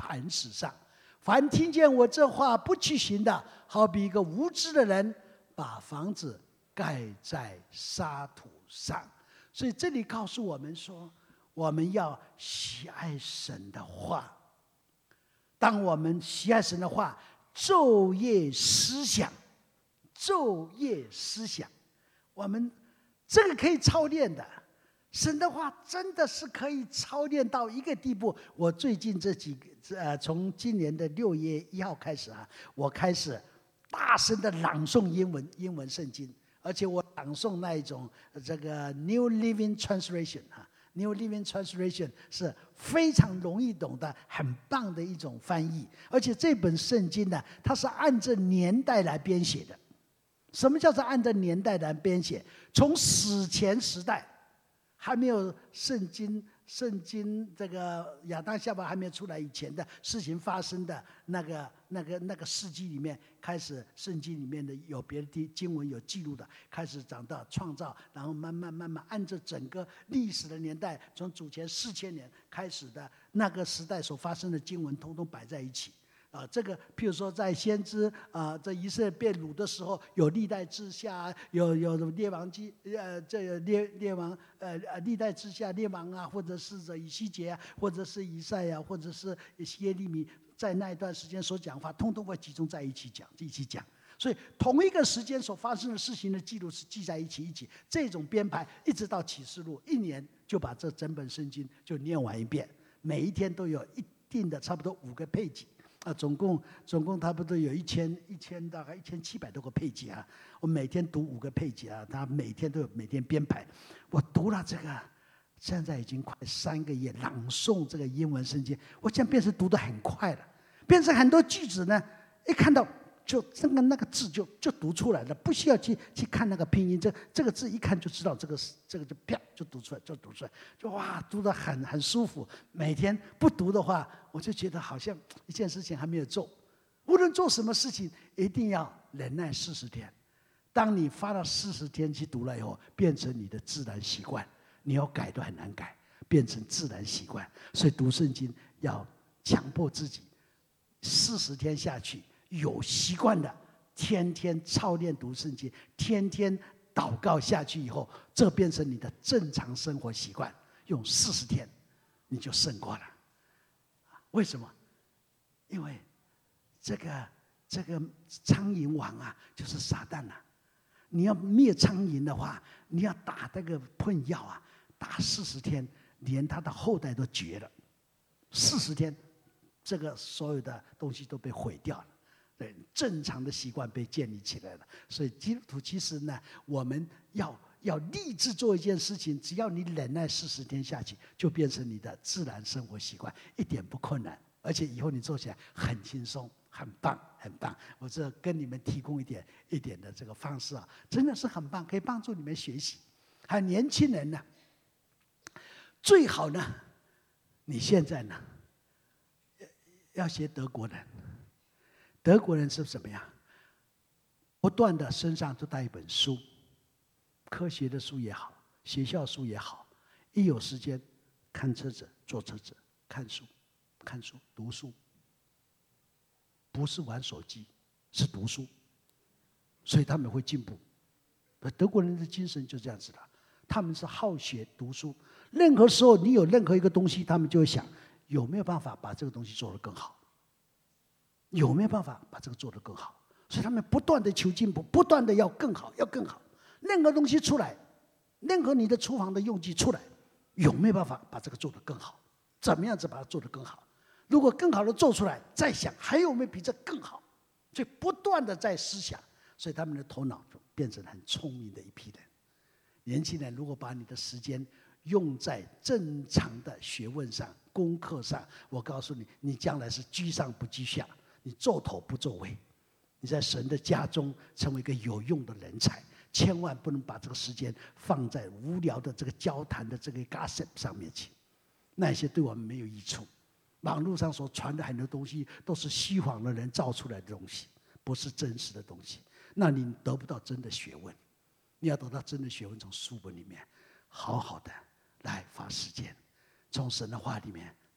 磐石上。凡听见我这话不去行的，好比一个无知的人，把房子盖在沙土上。所以这里告诉我们说，我们要喜爱神的话。当我们喜爱神的话，昼夜思想，昼夜思想，我们这个可以操练的。神的话真的是可以操练到一个地步。我最近这几个呃，从今年的六月一号开始啊，我开始大声的朗诵英文英文圣经，而且我朗诵那一种这个 New Living Translation 啊 ，New Living Translation 是非常容易懂的，很棒的一种翻译。而且这本圣经呢，它是按着年代来编写的。什么叫做按照年代来编写？从史前时代。还没有圣经，圣经这个亚当夏娃还没有出来以前的事情发生的那个、那个、那个世纪里面，开始圣经里面的有别的经文有记录的，开始讲到创造，然后慢慢慢慢按照整个历史的年代，从主前四千年开始的那个时代所发生的经文，通通摆在一起。啊，这个譬如说，在先知啊，在以色列被掳的时候，有历代志下，有有列王记，呃，这列列王，呃呃，历代志下列王啊，或者是这以西结啊，或者是以赛亚，或者是耶利米，在那一段时间所讲话，通通会集中在一起讲，一起讲。所以同一个时间所发生的事情的记录是记在一起，一起这种编排，一直到启示录，一年就把这整本圣经就念完一遍，每一天都有一定的差不多五个配给。啊，总共总共差不多有一千一千大概一千七百多个配给啊，我每天读五个配给啊，他每天都有每天编排。我读了这个，现在已经快三个月朗诵这个英文圣经，我现在变成读得很快了，变成很多句子呢，一看到就那个那个字就就读出来了，不需要去去看那个拼音，这这个字一看就知道这个这个就啪就读出来，就读出来，就哇读得很很舒服。每天不读的话，我就觉得好像一件事情还没有做。无论做什么事情，一定要忍耐四十天。当你花了四十天去读了以后，变成你的自然习惯，你要改都很难改，变成自然习惯。所以读圣经要强迫自己，四十天下去。有习惯的，天天操练读圣经，天天祷告下去以后，这变成你的正常生活习惯。用四十天，你就胜过了。为什么？因为这个这个苍蝇王啊，就是撒旦啊。你要灭苍蝇的话，你要打这个喷药啊，打四十天，连他的后代都绝了。四十天，这个所有的东西都被毁掉了。对，正常的习惯被建立起来了。所以基督徒其实呢，我们要要立志做一件事情，只要你忍耐四十天下去，就变成你的自然生活习惯，一点不困难，而且以后你做起来很轻松，很棒，很棒。我这跟你们提供一点一点的这个方式啊，真的是很棒，可以帮助你们学习。还有年轻人呢，最好呢，你现在呢要学德国人。德国人是怎么样？不断的身上都带一本书，科学的书也好，学校书也好，一有时间看车子、坐车子、看书、看书、读书，不是玩手机，是读书，所以他们会进步。德国人的精神就这样子的，他们是好学读书。任何时候你有任何一个东西，他们就会想有没有办法把这个东西做得更好。有没有办法把这个做得更好？所以他们不断的求进步，不断的要更好，要更好。任何东西出来，任何你的厨房的用具出来，有没有办法把这个做得更好？怎么样子把它做得更好？如果更好的做出来，再想还有没有比这更好？所以不断的在思想，所以他们的头脑就变成很聪明的一批人。年轻人如果把你的时间用在正常的学问上、功课上，我告诉你，你将来是居上不居下。你做头不做尾，你在神的家中成为一个有用的人才，千万不能把这个时间放在无聊的这个交谈的这个 gossip 上面去，那些对我们没有益处。网络上所传的很多东西都是虚谎的人造出来的东西，不是真实的东西，那你得不到真的学问。你要得到真的学问，从书本里面好好的来花时间，从神的话里面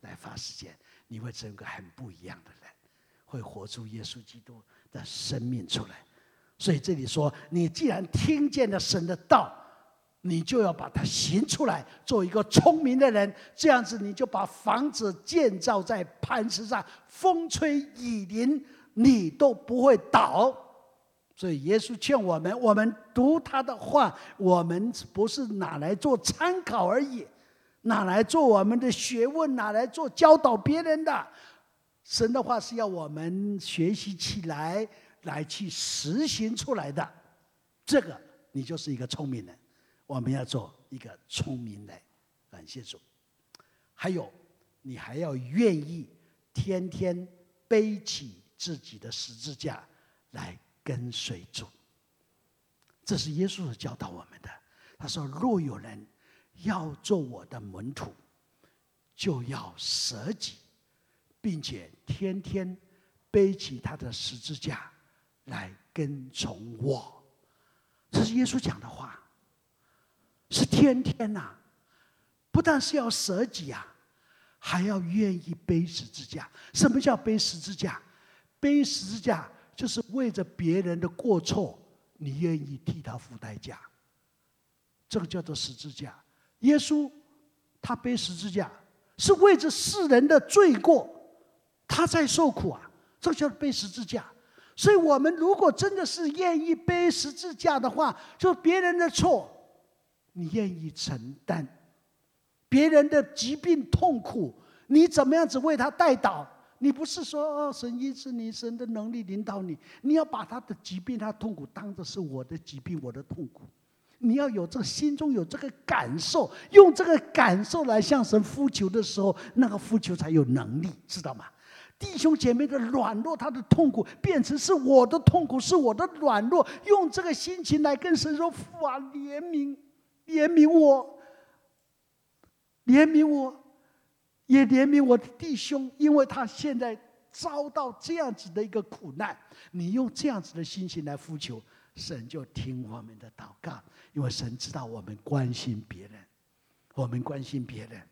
来花时间，你会成为一个很不一样的人，会活出耶稣基督的生命出来。所以这里说，你既然听见了神的道，你就要把它行出来，做一个聪明的人。这样子，你就把房子建造在磐石上，风吹雨淋，你都不会倒。所以耶稣劝我们，我们读他的话，我们不是拿来做参考而已，拿来做我们的学问，拿来做教导别人的。神的话是要我们学习起来，来去实行出来的。这个你就是一个聪明人。我们要做一个聪明人，感谢主。还有，你还要愿意天天背起自己的十字架来跟随主。这是耶稣教导我们的。他说：“若有人要做我的门徒，就要舍己，并且天天背起他的十字架来跟从我。”这是耶稣讲的话。是天天呐、啊，不但是要舍己啊，还要愿意背十字架。什么叫背十字架？背十字架就是为着别人的过错，你愿意替他付代价，这个叫做十字架。耶稣他背十字架是为着世人的罪过，他在受苦啊，这个叫背十字架。所以我们如果真的是愿意背十字架的话，就别人的错你愿意承担，别人的疾病痛苦，你怎么样子为他代祷？你不是说哦，神医治你，神的能力领导你，你要把他的疾病、他的痛苦当作是我的疾病、我的痛苦。你要有这个心中有这个感受，用这个感受来向神呼求的时候，那个呼求才有能力，知道吗？弟兄姐妹的软弱，他的痛苦变成是我的痛苦，是我的软弱，用这个心情来跟神说：父啊，怜悯。怜悯我，怜悯我，也怜悯我的弟兄，因为他现在遭到这样子的一个苦难。你用这样子的心情来呼求，神就听我们的祷告，因为神知道我们关心别人，我们关心别人。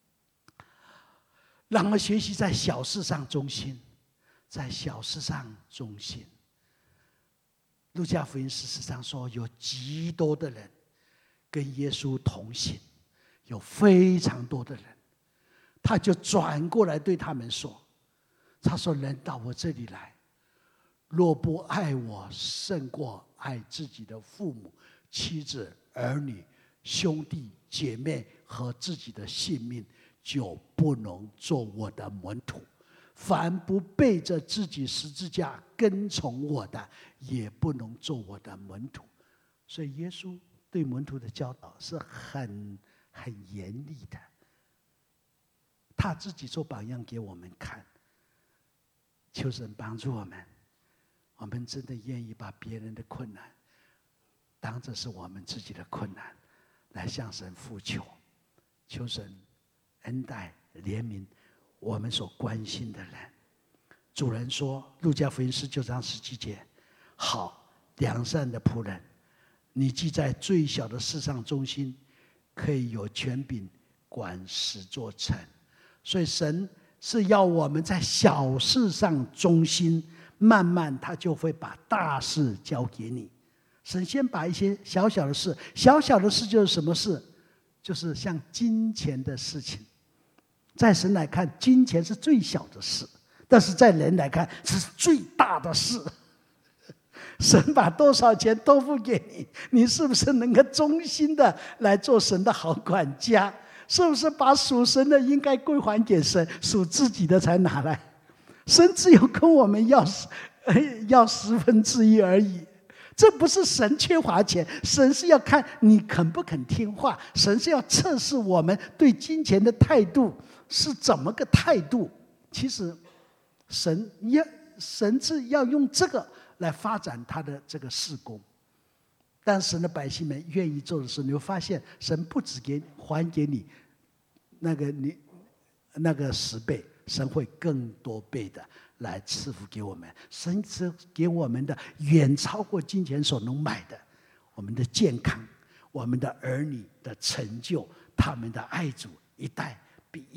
然而，学习在小事上忠心，在小事上忠心。路加福音事实上说，有极多的人跟耶稣同行，有非常多的人，他就转过来对他们说：“他说，人到我这里来，若不爱我胜过爱自己的父母、妻子、儿女、兄弟姐妹和自己的性命，就不能做我的门徒。凡不背着自己十字架跟从我的，也不能做我的门徒。”所以耶稣对门徒的教导是很很严厉的，他自己做榜样给我们看。求神帮助我们，我们真的愿意把别人的困难当作是我们自己的困难，来向神呼求，求神恩待怜悯我们所关心的人。主人说，路加福音十九章十七节：“好，良善的仆人，你既在最小的事上忠心，可以有权柄管十座城。”所以神是要我们在小事上忠心，慢慢他就会把大事交给你。神先把一些小小的事，小小的事就是什么事？就是像金钱的事情。在神来看，金钱是最小的事，但是在人来看，这是最大的事。神把多少钱都付给你，你是不是能够忠心的来做神的好管家？是不是把属神的应该归还给神，属自己的才拿来？神只有跟我们要要十分之一而已。这不是神缺乏钱，神是要看你肯不肯听话，神是要测试我们对金钱的态度是怎么个态度。其实神要神是要用这个来发展他的这个事工，但神的百姓们愿意做的时候，你会发现神不只给还给你那个你那个十倍，神会更多倍的来赐福给我们。神赐给我们的远超过金钱所能买的，我们的健康，我们的儿女的成就，他们的爱主一代比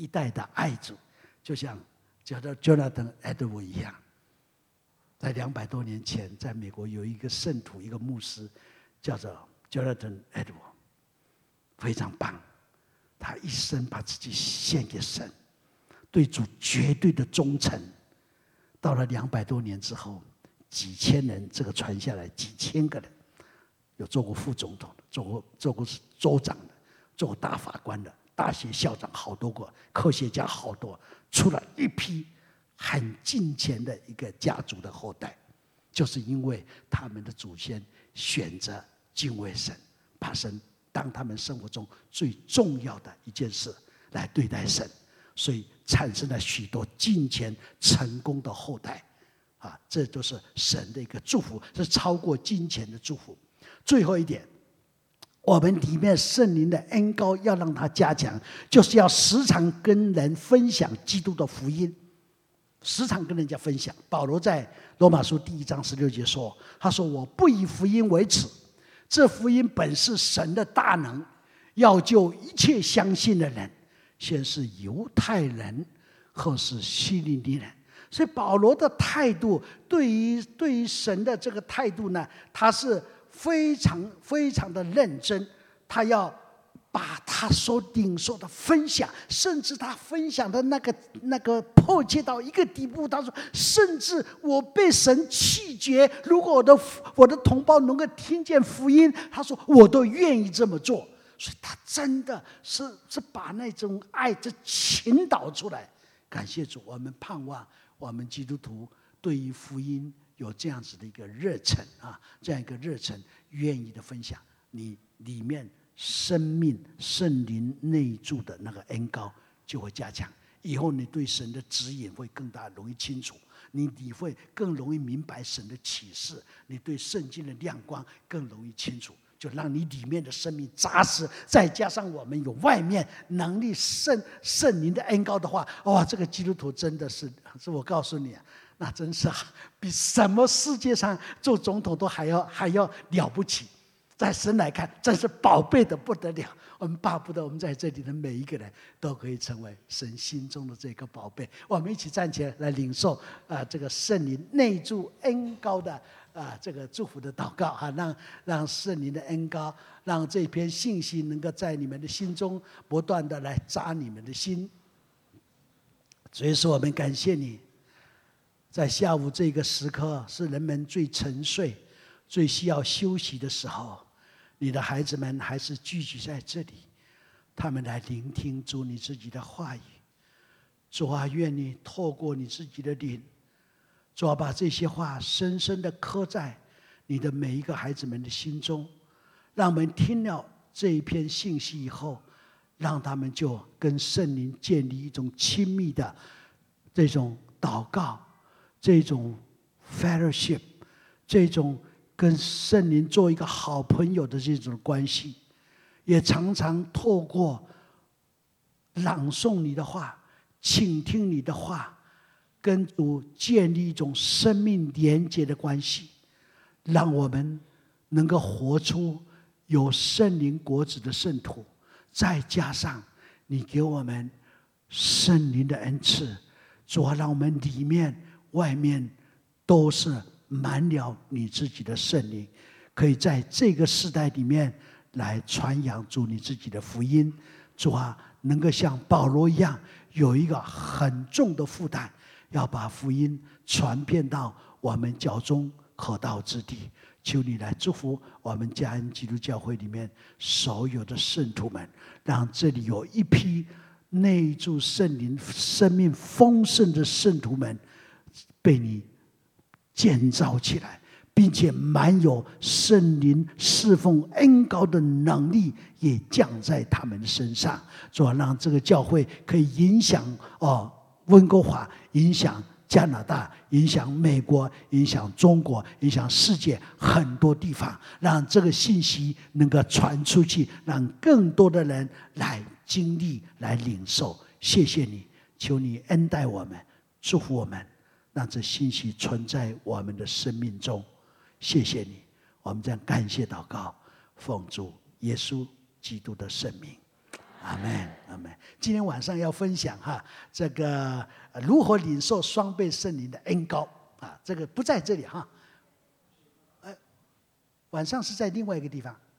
一代的爱主，就像叫做 Jonathan Edwards 一样。在两百多年前，在美国有一个圣徒，一个牧师，叫做 Jonathan Edwards， 非常棒。他一生把自己献给神，对主绝对的忠诚。到了两百多年之后，几千人这个传下来，几千个人，有做过副总统的，做过做过州长的，做过大法官的，大学校长好多个，科学家好多，出了一批很敬虔的一个家族的后代，就是因为他们的祖先选择敬畏神，把神当他们生活中最重要的一件事来对待神，所以产生了许多敬虔成功的后代。啊，这都是神的一个祝福，是超过金钱的祝福。最后一点，我们里面圣灵的恩膏要让它加强，就是要时常跟人分享基督的福音，时常跟人家分享。保罗在罗马书第一章十六节说：“他说我不以福音为耻，这福音本是神的大能，要救一切相信的人，先是犹太人，后是希利尼人。”所以保罗的态度，对于对于神的这个态度呢，他是非常非常的认真，他要把他所领受的分享，甚至他分享的那个那个迫切到一个地步，他说，甚至我被神弃绝，如果我的我的同胞能够听见福音，他说我都愿意这么做。所以他真的是是把那种爱这倾倒出来。感谢主，我们盼望我们基督徒对于福音有这样子的一个热忱啊，这样一个热忱，愿意的分享，你里面生命圣灵内住的那个恩膏就会加强。以后你对神的指引会更大，容易清楚，你你会更容易明白神的启示，你对圣经的亮光更容易清楚，就让你里面的生命扎实，再加上我们有外面能力圣圣灵的恩膏的话，哇，这个基督徒真的是，是我告诉你啊，那真是比什么世界上做总统都还要还要了不起。在神来看，真是宝贝的不得了。我们巴不得我们在这里的每一个人都可以成为神心中的这个宝贝。我们一起站起来来领受啊、呃，这个圣灵内住恩膏的啊、呃、这个祝福的祷告哈，让让圣灵的恩膏，让这篇信息能够在你们的心中不断的来扎你们的心。所以说，我们感谢你，在下午这个时刻是人们最沉睡、最需要休息的时候。你的孩子们还是聚集在这里，他们来聆听主你自己的话语。主啊，愿你透过你自己的灵，主啊，把这些话深深的刻在你的每一个孩子们的心中，让我们听了这一篇信息以后，让他们就跟圣灵建立一种亲密的这种祷告，这种 fellowship， 这种跟圣灵做一个好朋友的这种关系，也常常透过朗诵你的话，倾听你的话，跟主建立一种生命连结的关系，让我们能够活出有圣灵果子的圣徒，再加上你给我们圣灵的恩赐，主啊，让我们里面外面都是满了你自己的圣灵，可以在这个时代里面来传扬主你自己的福音。主啊，能够像保罗一样有一个很重的负担，要把福音传遍到我们脚中可到之地。求你来祝福我们嘉恩基督教会里面所有的圣徒们，让这里有一批内住圣灵生命丰盛的圣徒们被你建造起来，并且满有圣灵侍奉恩膏的能力也降在他们身上，主要让这个教会可以影响哦温哥华，影响加拿大，影响美国，影响中国，影响世界很多地方，让这个信息能够传出去，让更多的人来经历，来领受。谢谢你，求你恩待我们，祝福我们，让这信息存在我们的生命中。谢谢你，我们这样感谢祷告，奉主耶稣基督的圣名，阿们，阿们。 们，今天晚上要分享哈，这个如何领受双倍圣灵的恩膏啊，这个不在这里哈。呃，晚上是在另外一个地方。